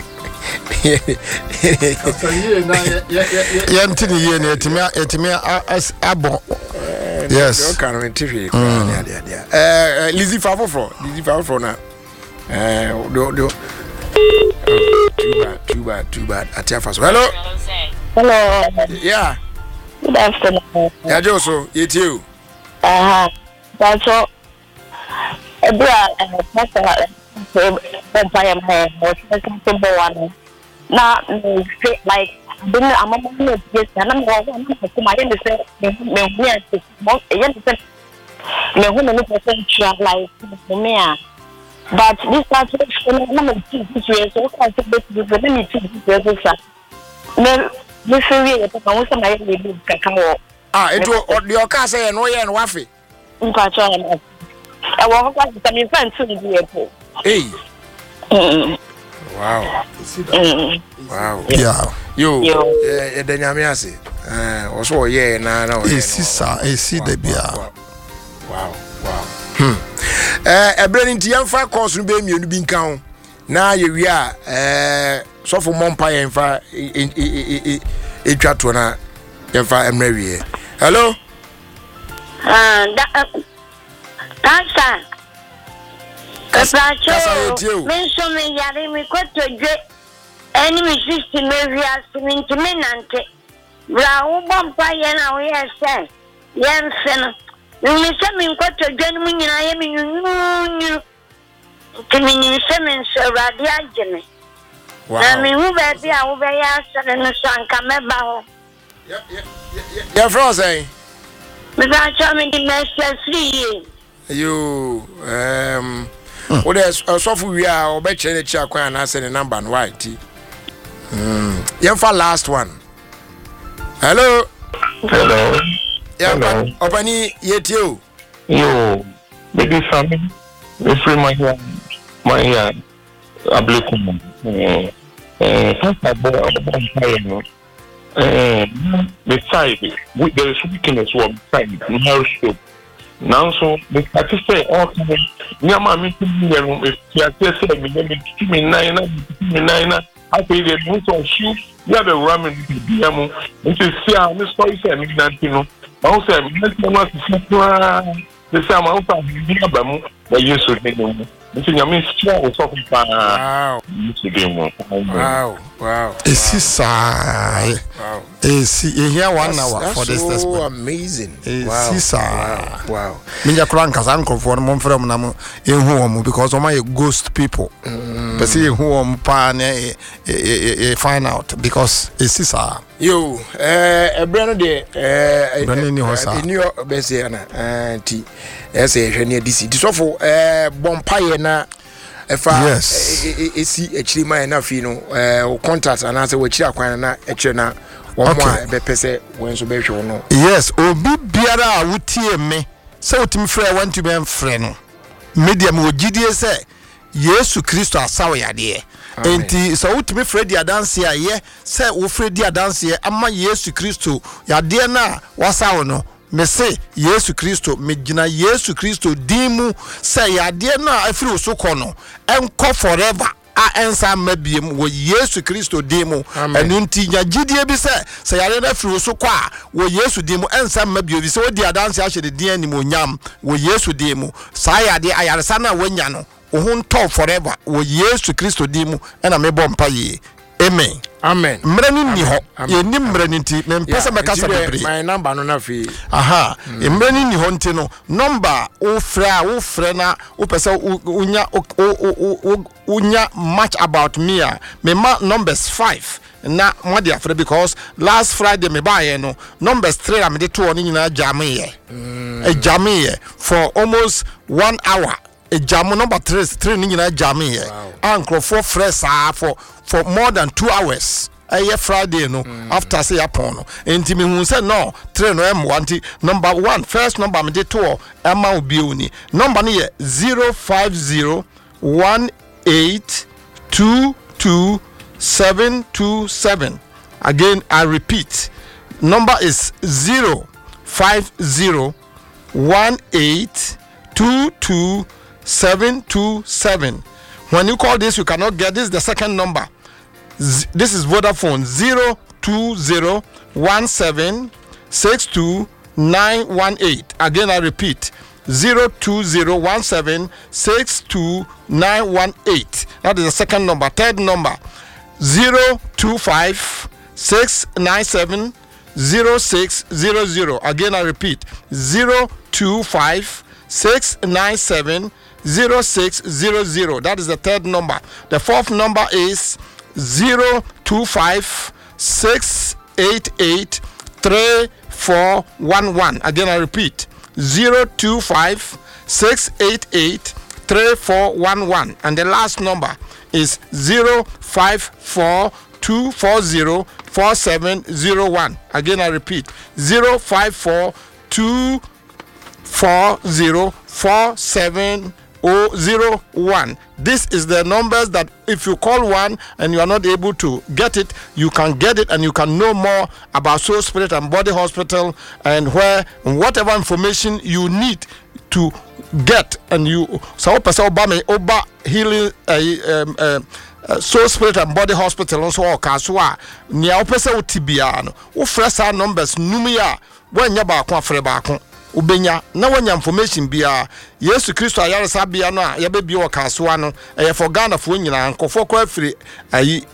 Yantini yen etimia etimia as abo. Yes. Okay, I'm in Uh, Lizzie Favofro, Lizzie Favofro now. Uh, do do. Too bad, too bad, too bad. Atiafaso. Hello. Hello. Yeah. Good afternoon. Yeah, Joso, it's you. Uh-huh. That's all. Ebra, that's all. Vampire man, or something one. Now, like, I'm a moment, yes, and I'm going to my understand. Like, but this part of number two years, so I said, let me two years. This area, I was my cacao. Ah, it was your car say, no, and waffy. I walk like some friends to the airport. Hey. Wow. Wow. Yeah. You, eh, the Nyamiasi. Eh, also, yeah, na no. Eh, sisa, eh, si de bia. Wow, wow. Hmm. Eh, e branding ti yamfa course no be mienu bi nkan. Na ye wi a eh so for mompa yamfa e e twato na yamfa emra wi. Hello. Ah, da Tasa. Kapacho. Menso me yare mi kwato dwe. Eni mi sisti me wi asinti me nante. Bra wo bompa ye na wo ye se. Yemfe no. Mi se mi kwato dwe no nyina ye mi nyunyu. Kimi ni se men so radi agene. Na mi hu ba bi a wo be ya asane no so anka me ba ho. Yeah, yeah, yeah. Yeah, Frozen. Me ba cha me di master three. You um what is so for we are obe chere chi akwan na say the number no white. Mm. Yeah, for last one. Hello. Hello. Yeah, Hello. Opani yet you. Yo, baby family. We free my my uh ablikum. Eh eh papa boy about fire. Eh beside with there is weakness one side no show. Now so the satisfy all kind of nyama me to me if you are say me me me nine me nine I pay the most of shoe ya be ramen bi am nti see am me story say me nanti no I say me nanti no see kwa the say am I bi ba mu na yesu de no nti nyama sia wo so fa wow wow wow esi sai wow esi here one hour that's for this so test amazing wow esi sai wow minja kura nkasa nkofo no mfrɛ mu na mu ehu omu because oma ye ghost people but see ehu omu pa na e find out because esi sai yo eh ebre no de eh Ebre no ni ho sa. ni o be se na eh ti ese ehwe ne disi ti sofo eh bompaye na efa Yes. esi echiri man na fi no eh o contract ana se wo chiri akwan na echiri na wo mo Okay. a be pese won so be hwe no yes obi biara a wotie me sɛ wotimi frɛ want to be frɛ no medium wo gidie sɛ Yesu Kristo asawo yade enti sɛ wotimi frɛ di adanse a ye sɛ wo frɛ di adanse ama Yesu Kristo yade na wasawo no me se Yesu Kristo me gina Yesu Kristo dimu sɛ yade na afiri wo so kɔ no enko forever a ensa mabiem wo Yesu Kristo dimu enu nti nya gidie bi sɛ sɛ yare na afiri wo so kɔ a wo Yesu dimu ensa mabio bi sɛ wodi adanse a hye de din anim onyam wo Yesu dimu saa yade ayaresa na wanya no wo hun tɔ forever wo Yesu Kristo dimu ena mebɔ mpa yi amen amen mmerɛ ni ni hɔ ye ni mmerɛ ni nti me mpɛ sɛ bɛka sɛ bebre my number no na fi aha mmerɛ ni ni hɔ nti no number wo frɛ a wo frɛ na wo pɛ sɛ unya unya much about me a me ma numbers five na mo de afre because last Friday me buy no numbers three am de to oni nyina jame ye e jame ye for almost one hour e jamo number three three ni nyina jame ye ankrofo fresh ah for for more than two hours aye Friday no mm. after say upon no enti me hu say no three no em wanti number one first number me de to ema obi oni number no ye zero five zero one eight two two seven two seven. Again I repeat, number is zero five zero one eight two two seven two seven. When you call this you cannot get this is the second number. Z- this is Vodafone zero two zero one seven six two nine one eight. Again I repeat, zero two zero one seven six two nine one eight. That is the second number. Third number zero two five six nine seven zero six zero zero. Again I repeat, zero two five six nine seven zero six zero zero. That is the third number. The fourth number is zero two five six eight eight three four one one. Again I repeat, zero two five six eight eight three four one one. And the last number is zero five four two four zero four seven zero one. Again I repeat, zero five four two four zero four seven zero one. This is the numbers that if you call one and you are not able to get it, you can get it and you can know more about Soul Spirit and Body Hospital and where and whatever information you need to get. And you so Obama Oba healing uh, um, uh, uh, Soul Spirit and Body Hospital also okaswa nia opese otibia no wo fresa numbers numia wanya ba kwa frɛ ba ubenya na wanya information bia Yesu Kristo ayaresa bia no a yabebi wo kasoa no e for Ghana fo nyina nkofo kwa afiri ayi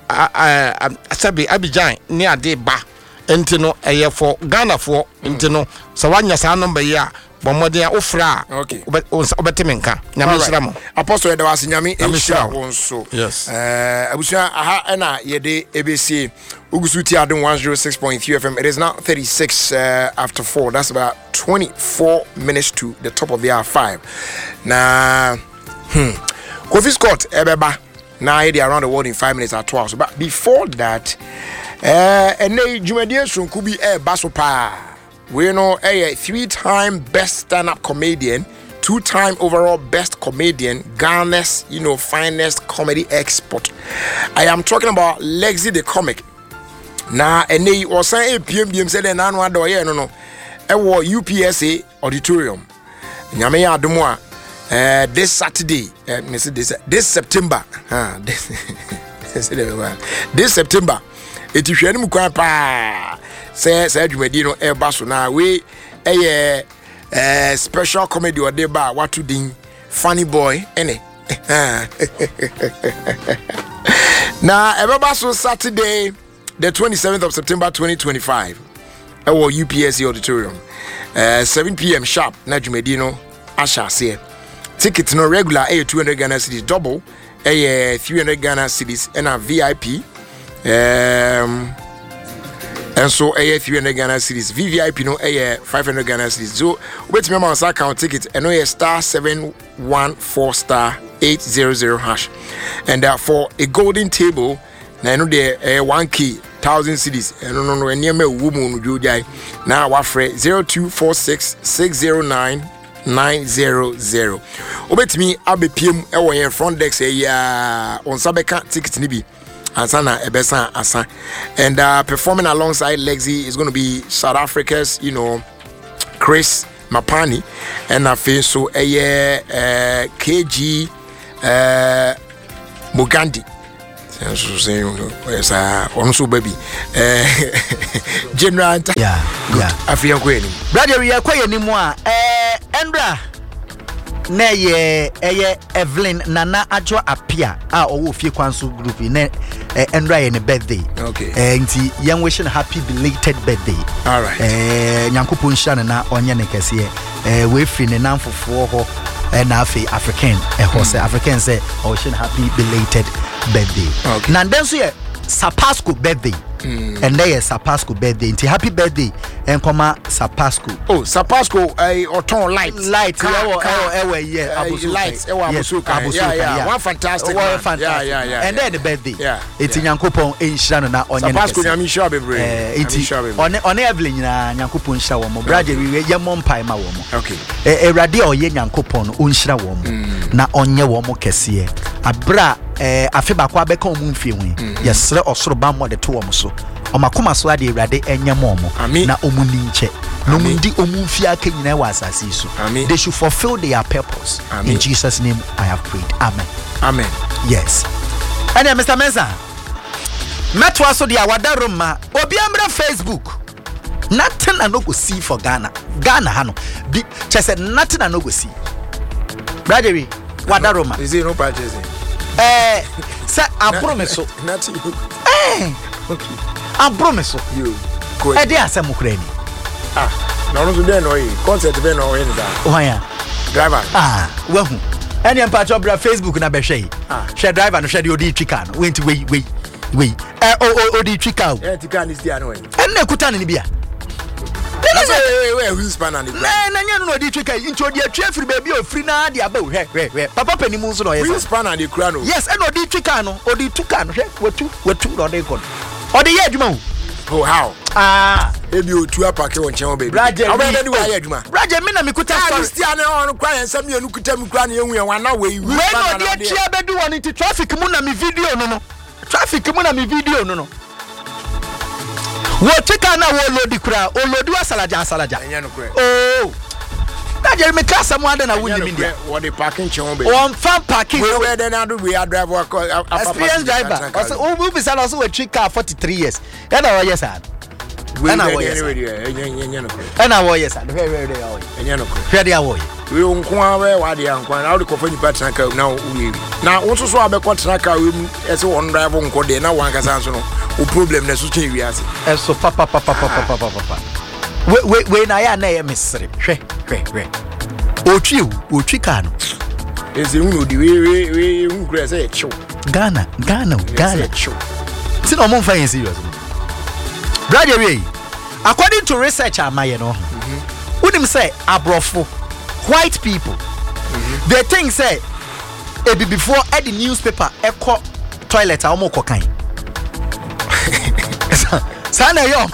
asabe Abidjan ne ade ba enti no e for Ghana fo enti no so wanya sa number yi a bomodea ofra okay obetemenka nyame shiramo apostle eda wase nyame ehia wonso yes eh abusua aha na yede ebesi ugusu ti adon one oh six point three F M. It is now thirty-six uh, after four. That's about twenty-four minutes to the top of the hour five. Na hmm Kofi Scott ebeba Now they around the world in five minutes at twelve. So, but before that, uh, and they Jumadian could be a basopa. We know a three-time best stand-up comedian, two-time overall best comedian, Ghana's you know finest comedy expert. I am talking about Lexi the comic. Now, and they was saying P M D M said and I know no no. Ewo U P S A auditorium. Nyame ya adomo uh, this Saturday, uh, this this September, uh, this, this September, it is any mukwan pa. Say say adwumadi no e ba so na we eh eh special comedy or deba what to din funny boy ene. Now e so Saturday the twenty-seventh of September twenty twenty-five. Our U P S A auditorium, uh, seven p.m. sharp. Na Jumedino, Asha say. Tickets no regular a two hundred Ghana cedis, double a three hundred Ghana cedis, and a V I P. Um, and so a three hundred Ghana cedis, V V I P no a five hundred Ghana cedis. So wait me on account ticket and no a star seven one four star eight zero zero hash, and uh, for a golden table. Na no de one key thousand cities no no no enema woman no jojai na wa frɛ zero two four six six zero nine nine zero zero obetimi abepiem e wo yen front desk e ya on sabeka ticket ni bi ansa na ebesa asa and uh, performing alongside Lexi is going to be South Africa's you know Chris Mapani and afi so e uh, K G uh, Mugandi. So say yes uh also baby eh general yeah yeah afia ko enim brother we akwa enim a eh endra na ye eye Evelyn Nana Adjo Apia a owo fie kwanso group na endra ye ne birthday okay eh nti yan wishing happy belated birthday all right eh nyankopon hia na onye ne kese eh we free ne namfofo ho and afi African eh ho say African say wishing happy belated birthday. Okay. Now then so yeah, Sapasco birthday. Mm. And there is Sapasco birthday. Inti happy birthday and comma Sapasco. Oh, Sapasco I uh, autumn lights. Lights. Yeah, lights. Yeah, yeah. One fantastic. One fantastic. Yeah, yeah, yeah. And then the birthday. Yeah. It's in Yankopon in Shana na onye. Sapasco nyami sure be brave. Eh, it's on on Evelyn na Yankopon shira wo mo. Brother we ye mo mpai ma wo mo. Okay. Eh Erade oye Yankopon on shira wo mo. Na onye wo mo kese. Abra eh afeba kwa beka omu mfie hu yesre osoro ba mo de to wo so omakoma so ade Erade enya mo mo na omu ni nche no mundi omu mfie aka nyina wa asase so they should fulfill their purpose. Amen. In Jesus name I have prayed. Amen. Amen. Yes. And Mister Mensa metwa so dia wada roma obi amra Facebook nothing I no go see for Ghana Ghana ha no bi chese nothing I no go see brother we wada roma is it no purchasing eh say I promise so nothing eh okay I promise so you go e dey asem ukraine ah no no so dey no e concert be no e nda oh ya driver ah wahu any empatch bra Facebook na be hwe ah share driver no share the odi twika no wait wait wait wait eh o odi twika o eh twika ni still no e na kuta ni bia Hey, where who's spanning it? Na na nya no odi twika into the atwa free baby o free na dia ba hwe hwe hwe papa panimu so no yes who's spanning the kura no yes and odi twika no odi twika no hwe wetu wetu no dey kon odi ye adwuma oh how ah ebi otu apake won chen baby Raja we dey do aye adwuma Raja me na me kuta story still na on kwa yensam ye nu kuta mi kura na ehun ye wana we we no dey atia bedu won into traffic mu na me video no no traffic mu na me video no no wo tika na wo lodi kura o lodi wa salaja salaja enye no kura oh na je me kasa mu ade na woni mi dia wo dey parking chen baby on fan parking we we dey na do we drive wa experience driver also who be sala so we trick car forty-three years and I yes sir and I yes enye enye no kura and I yes sir very very very enye no kura hwe dia wo we nko awe wa dia nko na wo ko fa nipa tranka na wo we na wo so so abekọ tranka we ese won drive nko de na wan kasa so no o problem na so chen wi ase eso papa papa papa papa papa we we we na ya na ye mesre hwe hwe hwe o twi o twi ka no ese hu no di we we we hu kura se chiw Ghana Ghana Ghana chiw ti no mo fa yin serious brother we according to research amaye no unim say abrofo white people mm-hmm. they think say ebi before at the newspaper echo toilet a omo kokan sana yom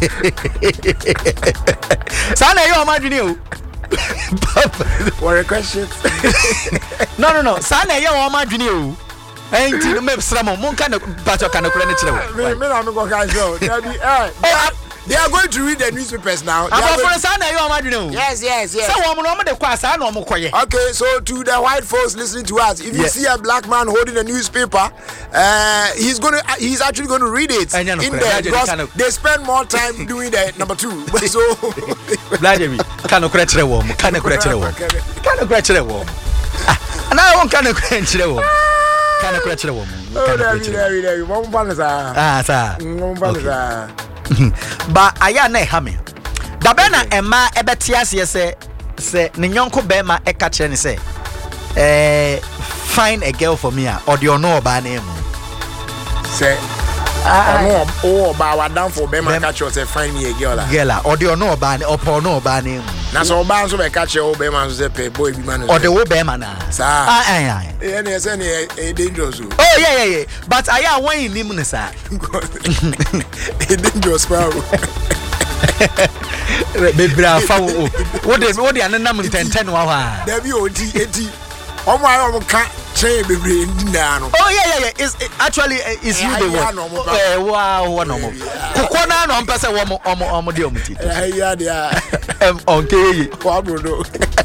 sana yom adwene o what a question. no no no sana yom adwene o enti no me sramo mon kan pato kan kura ne kire me me na me go kan show they be eh they are going to read the newspapers now. About for sana yom adwene o yes yes yes so wo no mo de kwa sa na mo koye. Okay, so to the white folks listening to us, if you yes. see a black man holding a newspaper, uh, he's going to uh, he's actually going to read it in there because they spend more time doing the number two. So Vladimir kan kura kire wo mo kan kura kire wo kan kura kire wo ana won kan kura kire wo kan kura kire wo mo kan kura kire wo mo ban sa ah sa mo ban sa ba aya na ha me da be na ema ebeti ase se se ne nyonko be ma e ka kire ni se eh find a girl for me or the ono oba na emu say ah oh oba wa down for be ma catch you say find me a girl girl or the ono oba na opo ono oba na emu na so oba so be catch you be ma so say pay boy bi ma no or the wo be ma na sa ah ah eh na say na dangerous oh yeah yeah yeah but aya wan nim ne sa dangerous power bebra fa wo wo de wo de anam ntenten wa ha da bi odi eti omo ayo mo ka chain bebre ndina no oh yeah yeah yeah it's it, actually uh, it's you the one eh wow one no mo kokko na no mpese wo mo omo omo de omo ti eh ya dia em onke yi wa brodo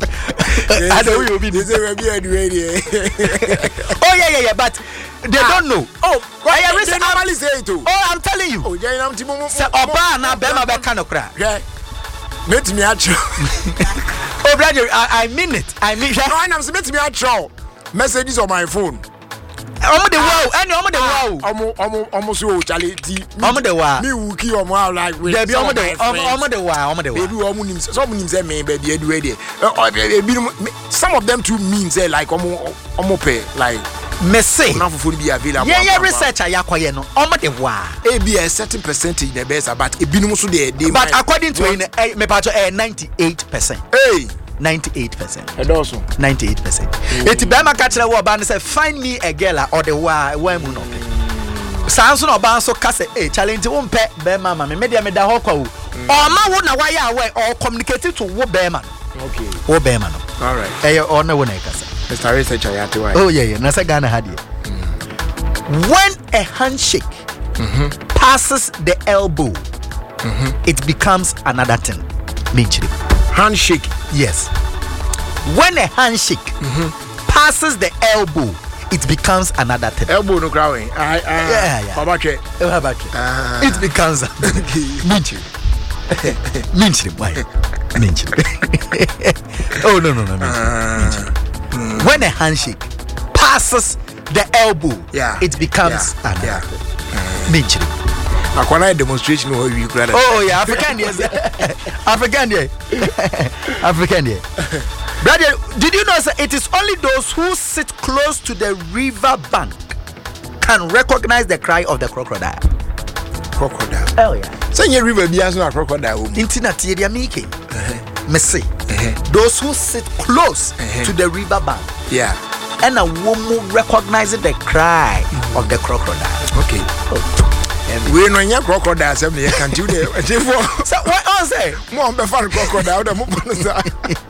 ada we obi dey say we be anyway oh yeah yeah yeah but they don't know oh I they normally say it too oh I'm telling you oh yeah nam ti mo say oba na be ma be ka no kra yeah met me atro oh brother I, I mean it I mean no I am met me atro messages on my phone omo de wow any omo de wow omo omo omo so chale ti omo de wow me wuki omo how like we there be omo de omo de wow omo de wow baby omo nim some nim say me baby edu e dey some of them too mean say like omo omo pay like me say na fufu be available yeah yeah research ayakoye no omo de wow e be a certain percentage the best but ebinum so dey dey but according to me pacho eh ninety-eight percent hey ninety-eight percent and also ninety-eight percent eti be ma ka kire wo ba say find me a girl or the wa wa mu no sanso no ba so ka say eh challenge wo mpe be ma ma me media me da ho kwa wo o ma wo na wa ya we or communicate to wo be ma okay wo be ma no all right eh o na wo na ka say Mister Research ayate why oh yeah yeah na say Ghana had here when a handshake mm-hmm. passes the elbow mm-hmm. it becomes another thing meanchiri handshake yes when a handshake mm-hmm. passes the elbow it becomes another thing elbow no crowing I I yeah yeah baba che baba che it becomes meanchiri meanchiri why meanchiri oh no no no meanchiri mm. when a handshake passes the elbow yeah it becomes yeah. another yeah. thing meanchiri akwana demonstration where you brother oh yeah African yes African yeah African yeah brother did you know sir, it is only those who sit close to the river bank can recognize the cry of the crocodile crocodile oh yeah say your river be as no crocodile internet here making me say those who sit close uh-huh. to the river bank yeah and a woman recognizing the cry mm. of the crocodile okay oh. We no nya crocodile say me can do the for so what I say mo be fan crocodile the mo pon say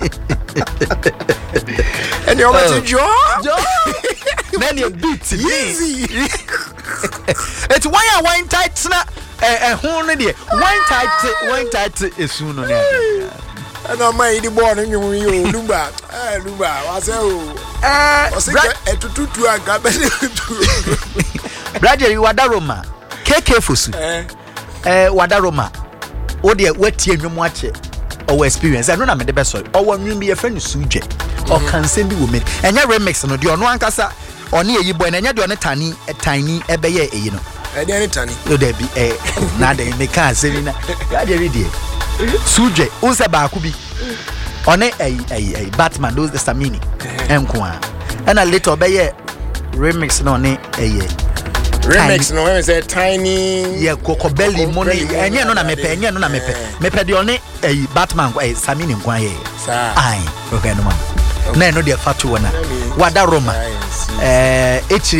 and you want to jo jo then you beat easy it's why I wine tight na eh ho no de wine tight wine tight esu no ne and am I the born you you lumba eh lumba wa say o eh o say etututu aga be brother you wadaroma keke fosu eh eh wadaroma wo de watie nwom ache o experience I no na me de be so o wa nwum bi ye friend suje o kan sem bi wo me enya remix no de ono ankasa one eyi boy na enya de one tani tiny ebe ye eyi no e de tani o de bi eh na de me kan sem na ya de ready suje unse ba ku bi one eyi eyi Batman those the Samini enko a na later be ye remix no ne eyi remix no when say tiny yeah kokobelly money enye no na mepe enye no na mepe mepe de one eh Batman eh Samini nkwan ye ai okay no man na no de fatu wona wada Roma eh echiri na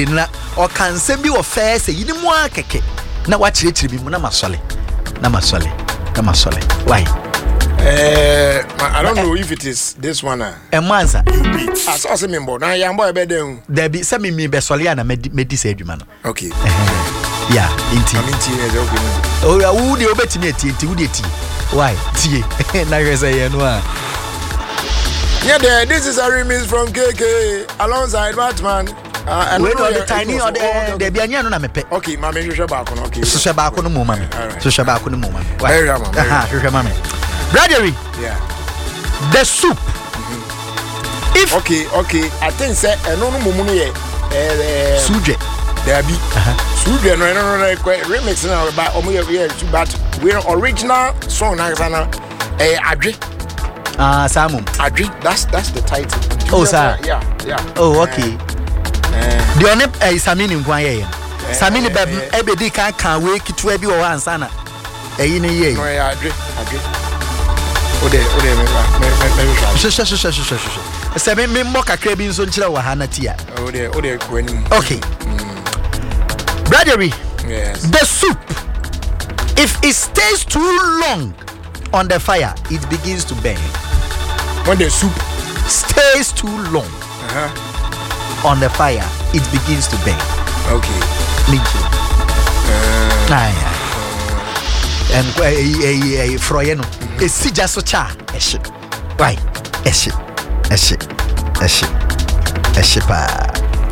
or can send you a fair say you didn't want keke. Now watch it to be Namasole. Namasole. Namasole. Why? Uh, I don't know if it is this one. Uh. A manza. I saw some member. Now, young boy, bedroom. There be some me Besoliana made this man. Okay. Yeah, indeed. I'm in tears. Okay. Oh, I would you bet me a tea, tea. Why? Tea. Like I say, no. Yeah, there. This is a remix from K K alongside Batman. Uh, and we know the tiny or the the Bianya no me. Okay, mama, you should back on. Okay. So back on the moment. So back on the moment. Very mama. Aha, mama. Bradery. Yeah. The soup. Mm-hmm. If okay, okay. I think say eh no no mumu no ye. Eh Suje. There be. Suje no no no remix na ba omo ye but we original song na sana eh adwe. Ah, Samu. Adri, that's that's the title. Oh, sir. Yeah, yeah. Oh, okay. The only eh Samini nkwaye. Samini ba ebedi kan kan we kitu ebi o ansana. Eh ni ye. No, yeah, Adri, Adri. Ode, ode me me me me. Sho sho sho sho sho sho. Se me me mo kakra bi nso nkyere wa hana tia. Ode, ode ko anim. Okay. Bradery. Yes. The soup, if it stays too long on the fire, it begins to burn. When the soup stays too long uh-huh. on the fire, it begins to burn. Okay. Thank you. Uh, ah, yeah. And a a a froyeno. A sija so cha. Eshi. Why? Eshi. Eshi. Eshi. Eshi pa.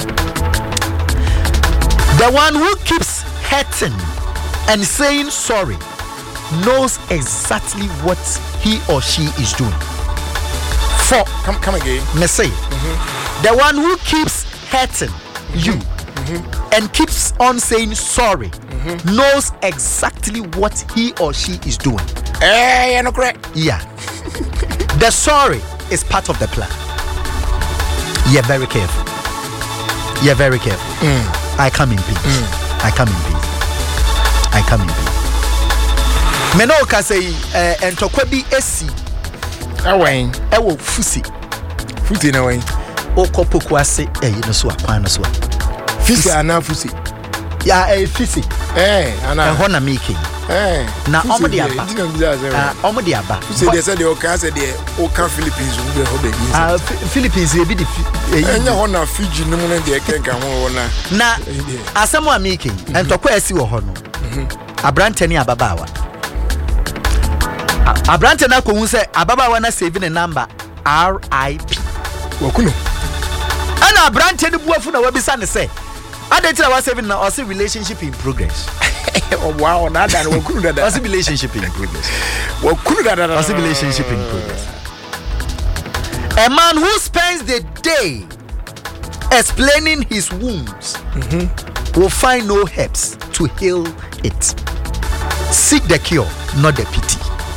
The one who keeps hurting and saying sorry knows exactly what he or she is doing. For come come again. Me say, mm-hmm. The one who keeps hurting mm-hmm. you mm-hmm. and keeps on saying sorry mm-hmm. knows exactly what he or she is doing. Eh, you're not correct. Yeah. The sorry is part of the plan. You're very careful. You're very careful. Mm. I come in peace. Mm. I come in peace. I come in peace. Meno ka say eh entokwa bi esi awen e wo fusi fusi na wen okopoku ase eh no so akwan no so fusi ana fusi ya eh fusi eh ana e ho na make eh na omo de aba ah omo de aba fusi de say de o ka say de o ka Philippines wo be ho be ni ah Philippines e bi de enya ho na Fiji no mo na de kenka ho na na asemo a make entokwa esi wo ho no abrante ni ababawa Abrante na ko hu say ababawa na save the number R I P wakuno ana abrante ni buafu na wabisa ne say adetira wa save na or say relationship in progress. Oh wow, na da wakuno da da or say relationship in progress. Wakuno da da or say relationship in progress. A man who spends the day explaining his wounds mm-hmm. will find no herbs to heal it. Seek the cure, not the pity.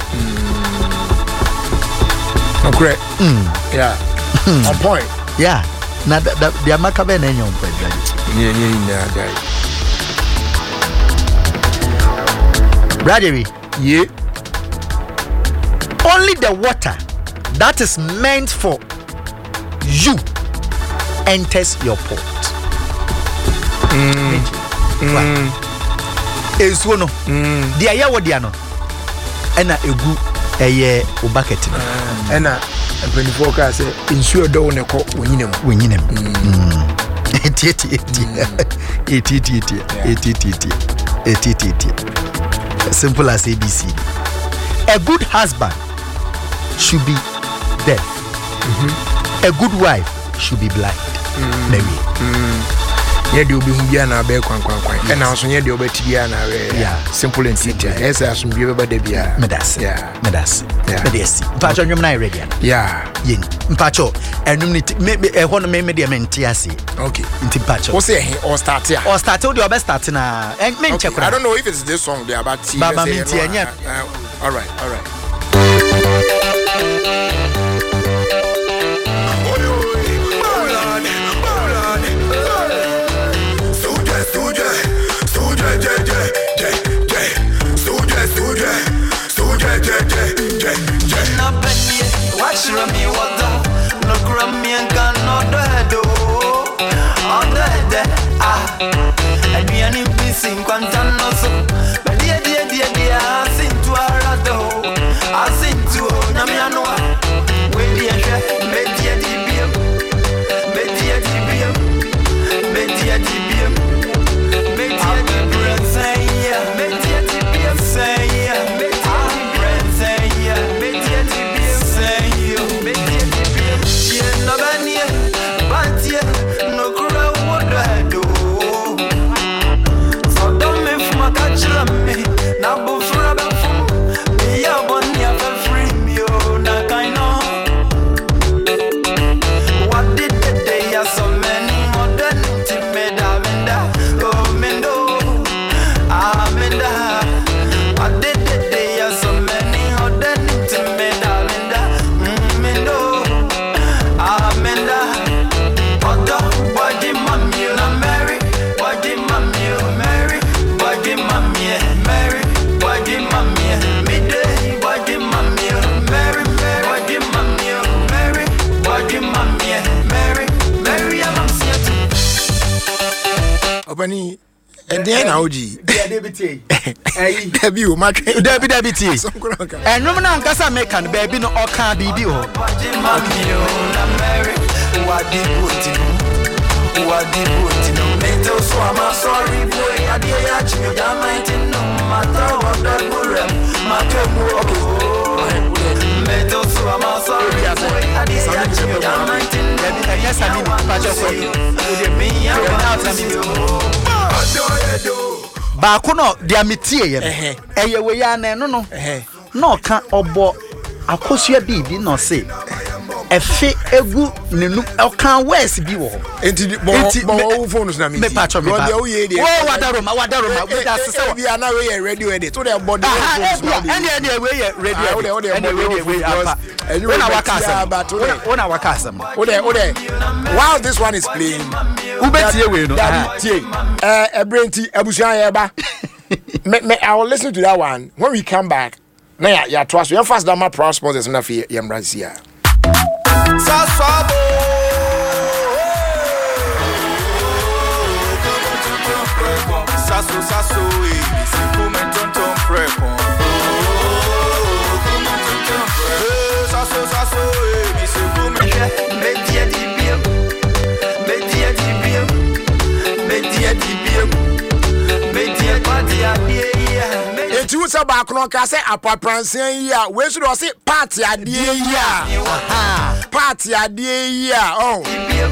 Mm. Okay. Mm. Yeah. Mm. On point. Yeah. Now the the makabe na nyom pe graduate. Yeah, yeah, yeah, guy. Bradery. Yeah. Only the water that is meant for you enters your pot. Mm. Mm. Esuo no. Mm. Dia ya wo dia no. Ena egu eye o bucket no. Ena twenty-four ka say insuo do ne ko wonyinem wonyinem. Mm. Eti eti eti. Eti eti eti. Eti eti eti. Eti eti eti. Simple as A B C. A good husband should be deaf. Mm-hmm. A good wife should be blind. Mm. Mary. Mm. Yeah, they will be here now. Be kwan kwan kwan. And also here they will be here now. Yeah, simple and simple. Yes, I assume you ever be here. Medas. Yeah, medas. Yeah, medas. Mpacho nyum na ready. Yeah. Yin. Mpacho. Enum ni me e ho no me me de mentiase. Okay. Inti mpacho. What say or start here? Or start the best start na. En me check. I don't know if it's this song they about T. Baba minti enya. All right, all right. ah, and we are missing Quantanoso. But dear, dear, dear, dear, I sing to Arado, I sing to Namiano, when dear, Media Dibium, Media Dibium, Media Dibium, Media Dibium, say, Media Dibium, say, Media Dibium, say, Media Dibium, say, Media Dibium, she and Nabania, Bantia, no crowd, what do I do? So don't make my catch me, now before I'm from me, I want you for free, me, oh, now I know. What did the day are so many modern timid Amanda, oh, Mendo, Amanda. What did the day are so many modern timid Amanda, Mendo, Amanda. Odo, body mommy, na Mary, body mommy, Mary, body mommy, Mary, body mommy, midday, body mommy, Mary, body mommy, Mary, body mommy, Mary, Mary, I'm upset. Obani and then Oji. Debbie, Debbie, you match Debbie, Debbie, T. some good. And no man can make an baby no or can be you. Body mommy, na Mary, what did you What did you know? Metal, so I'm sorry, boy. I did actually, I might know. Matter what that will matter more. Metal, so I'm sorry, boy. I did actually, I might know. Yes, I mean, but just for you. Bakuno, dear Mitie, eh, eh, we are no, no, eh, no, can't obo. Akosua bibi no say efe egu nenu okan west bi wo enti bo phones na me me patcho me ba o ye dey wo wadaroma wadaroma we da sese bi ana we radio edit so dey body phones na ene ene we ye radio ene we we apa we na waka asem we na waka asem o dey o dey while this one is playing ubetie we no tie eh ebrenti abusuan ye ba me me I will listen to that one when we come back. Na ya ya trust you fast that my proud sponsors na fi ya mrazia Saswabo Sasu sasu e si come tonton prepo Sasu sasu e si come media di bio media di bio media di bio media patia die enti wo se ba kono ka se apapransen yi a we so do se party ade yi a party ade yi a oh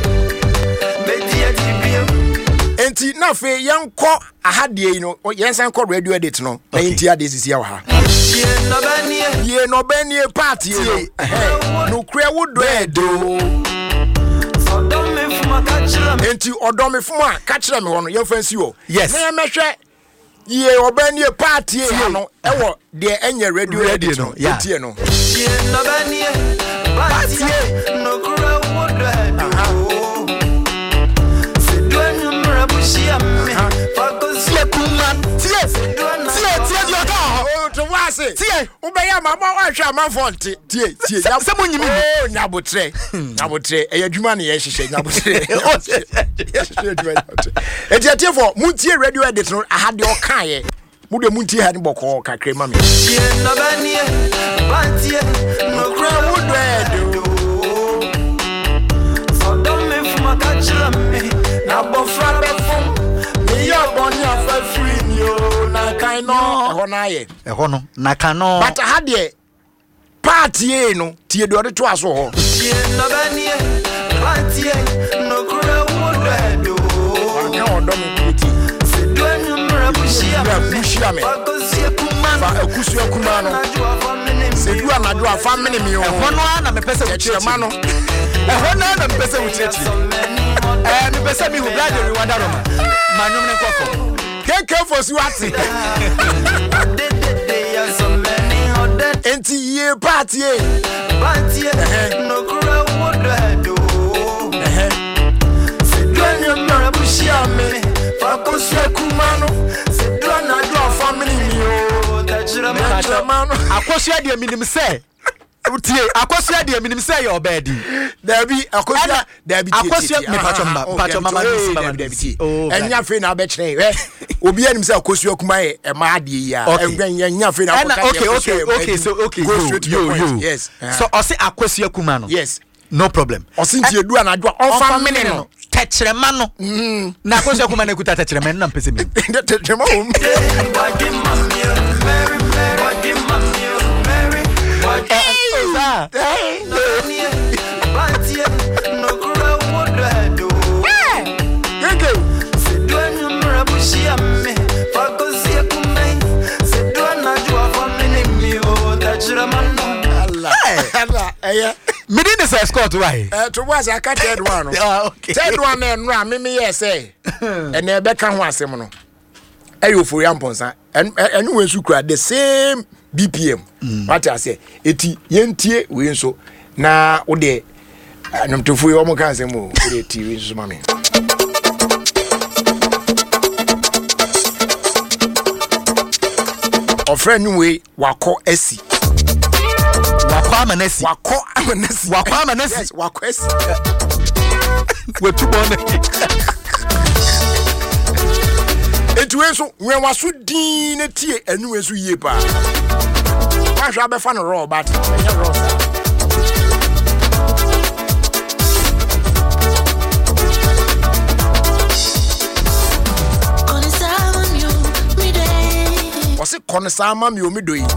enti na fe yenko ahade yi no yensan ko radio edit no na enti ade sisi a ha ye no banie party yi no kure wo do edo enti odomi fuma ka kire me ho no yemfansi wo yes na yemehwe ye obani party e no ewo de enye radio radio no etie no obani party no kura wodo se duanu mrabushi amme fakosie kuman tie tie tie yo ka o to wase tie ubeya mama wa hwa amanfonte tie tie se munyimi o nyabotre nyabotre e adwuma na ye hyehyɛ nyabotre etie tie for muntie radio edit no ahade o kan ye mu de muntie ha ne bɔkɔ kakra ma me tie no banie bantie no kra wodo edo so don me fuma ka kyerɛ me na bɔfra bɛfom me yo bɔne afa free ni o na kan no ɛhɔ na ye ɛhɔ no na kan no but ahade party e no tie de ɔde to aso hɔ tie no banie bantie no kra wodo edo ka ɔdɔ me kuti se duanu mrabushia bushia me fakosie kuman fa akusua kuma no se du anadwo afa mene me o ɛhɔ no na mepɛ sɛ kyerɛ ma no ɛhɔ no na mepɛ sɛ wukyerɛkyerɛ eh mepɛ sɛ mi hu brother wadaroma manwom ne kɔfɔ keke fosi wate enti ye party e party no kura wodo edo se duanu mrabushia me fakosie kuman se duanu adwo afa mene me o tachira ma no akosua de minim sɛ tie akosua de minim say your bed Dabi akosua dabi tie akosua me pacho mba pacho mama nsi mama dabi tie enya fe na abekire eh obi anim say akosua kuma e ma ade ya engwen enya fe na akoka okay okay okay so okay yo yo yes so ose akosua kuma no yes no problem ose ntie du anadwo onfa mene no techrema no na akosua kuma na kuta techrema no na mpese mi techrema o Me didn't say Scott why? Eh to was I catch third one. Ah okay. Third one na nra me me yes say. And e be ka ho asem no. Ayo for yamponsa. And and we su kura the same B P M. What I say? Eti yentie we nso na wo de anamtofu yo mo kan asem o de T V nso ma me. Ofre nu we wakọ esi. Wakọ amanesi. Wakọ amanesi. Wakọ amanesi. Yes, wakọ esi. We two born. Etu enso wen waso din na tie anu enso yie pa. Wa hwa be fa no raw but enye raw sa. What's it Konisama mi omi doi?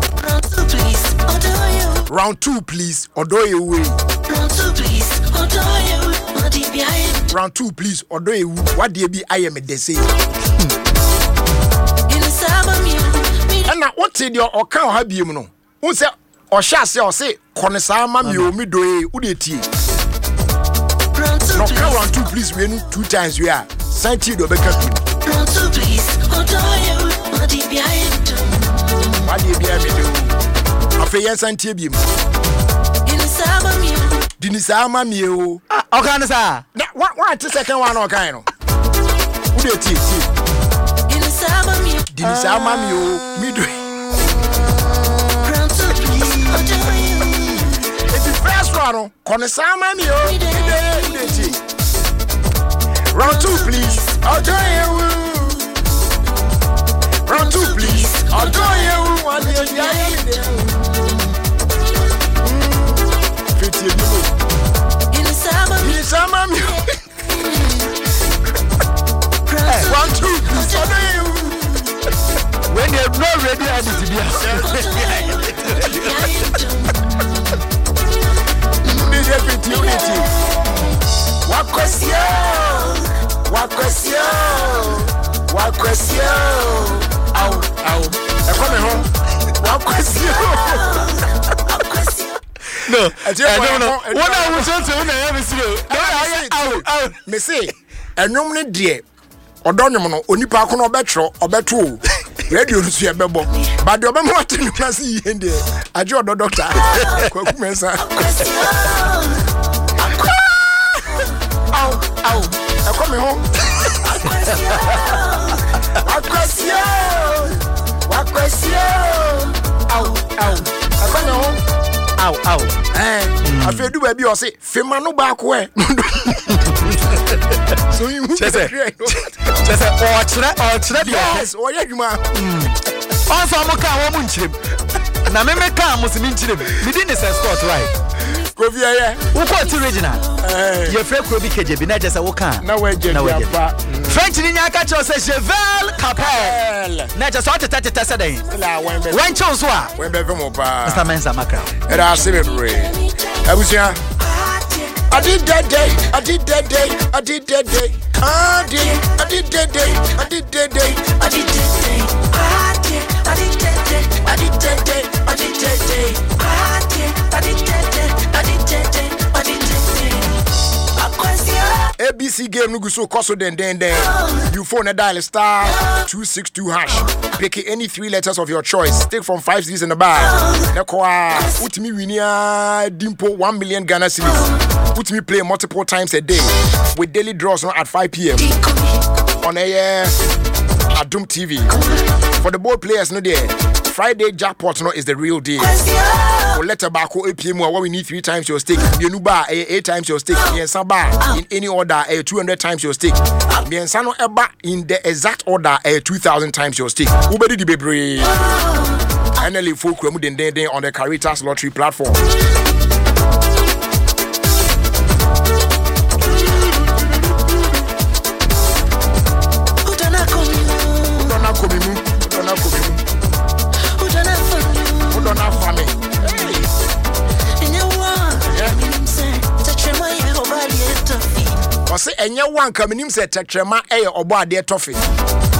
Round two, please. Odoye way. Round two, please. Odoye. Round two, please. Odoye. What do you be? I am a desi. And now what did your account have you know? Who said or shall say or say Konisama mi omi doi? Udeti. No count round two, please. We need two times. We are. Santi do beka. Round two, please. Odoye. What do you be? What do you be? I Afe yen santie biem. Dinisama mi. Dinisama mi o. Ah, okan sa. Na one one second one okan no. Wo dey tie tie. Dinisama mi. Dinisama mi o. Mi do. Round two please. It's the first one. Konisama mi o. Mi dey mi dey tie. Round two please. Odoye wu. Round two please. Odoye wu. One day ya ya mi dey. Dinisama mi. One two. When you're not ready, I need to be unity. What question? What question? What question? Ow, ow. Come home. What question? No, I don't know. What I was saying to you, me say, and no money dear. Or don't you know, only park on a betro or betrol. Radio to see a bebo. But the other one to see in there. I draw the doctor. Ow, ow. I'm coming home. What question? What question? Ow, ow. I'm coming home. Ow, ow. Eh, I feel do baby or say, Fema no back way. So you just say, just say, oh, chile, oh, chile, yes, oh, yeah, you man. Also, I'm a car, I'm chip. Now, me car must mean chip. We didn't say Scott, right? Go via, yeah. Who called original? Your friend could be K J B, not just a walker. No way, no way. French in your catcher says Cheval Capel. Not just what to touch it yesterday. When chose what? When Bevermopa, Mister Mensa Macra. And I celebrate. I was here. I did that day, I did that day, I did that day. I did, I did that day, I did that day, I did that day. I did, I did that day, I did that day, I did that day. I did, I did that day, I did that day, I did that day. A B C game no so cost then then then. You phone a dial star two six two hash. Pick any three letters of your choice. Take from five cities in the bag. Nekwa put me winia dimpo one million Ghana cedis. Put me play multiple times a day with daily draws at five p.m. on a uh, Adum T V. For the board players no there. Friday jackpot no is the real deal. Or letter back or A P M what we need three times your stake. The new bar eight times your stake. Yes, bar in any order a two hundred times your stake. Bien sano eba in the exact order a two thousand times your stake. Who better the baby? N L E folk on the Caritas lottery platform. Ɔse enye wan kaminim se tetrema eye obo ade tofe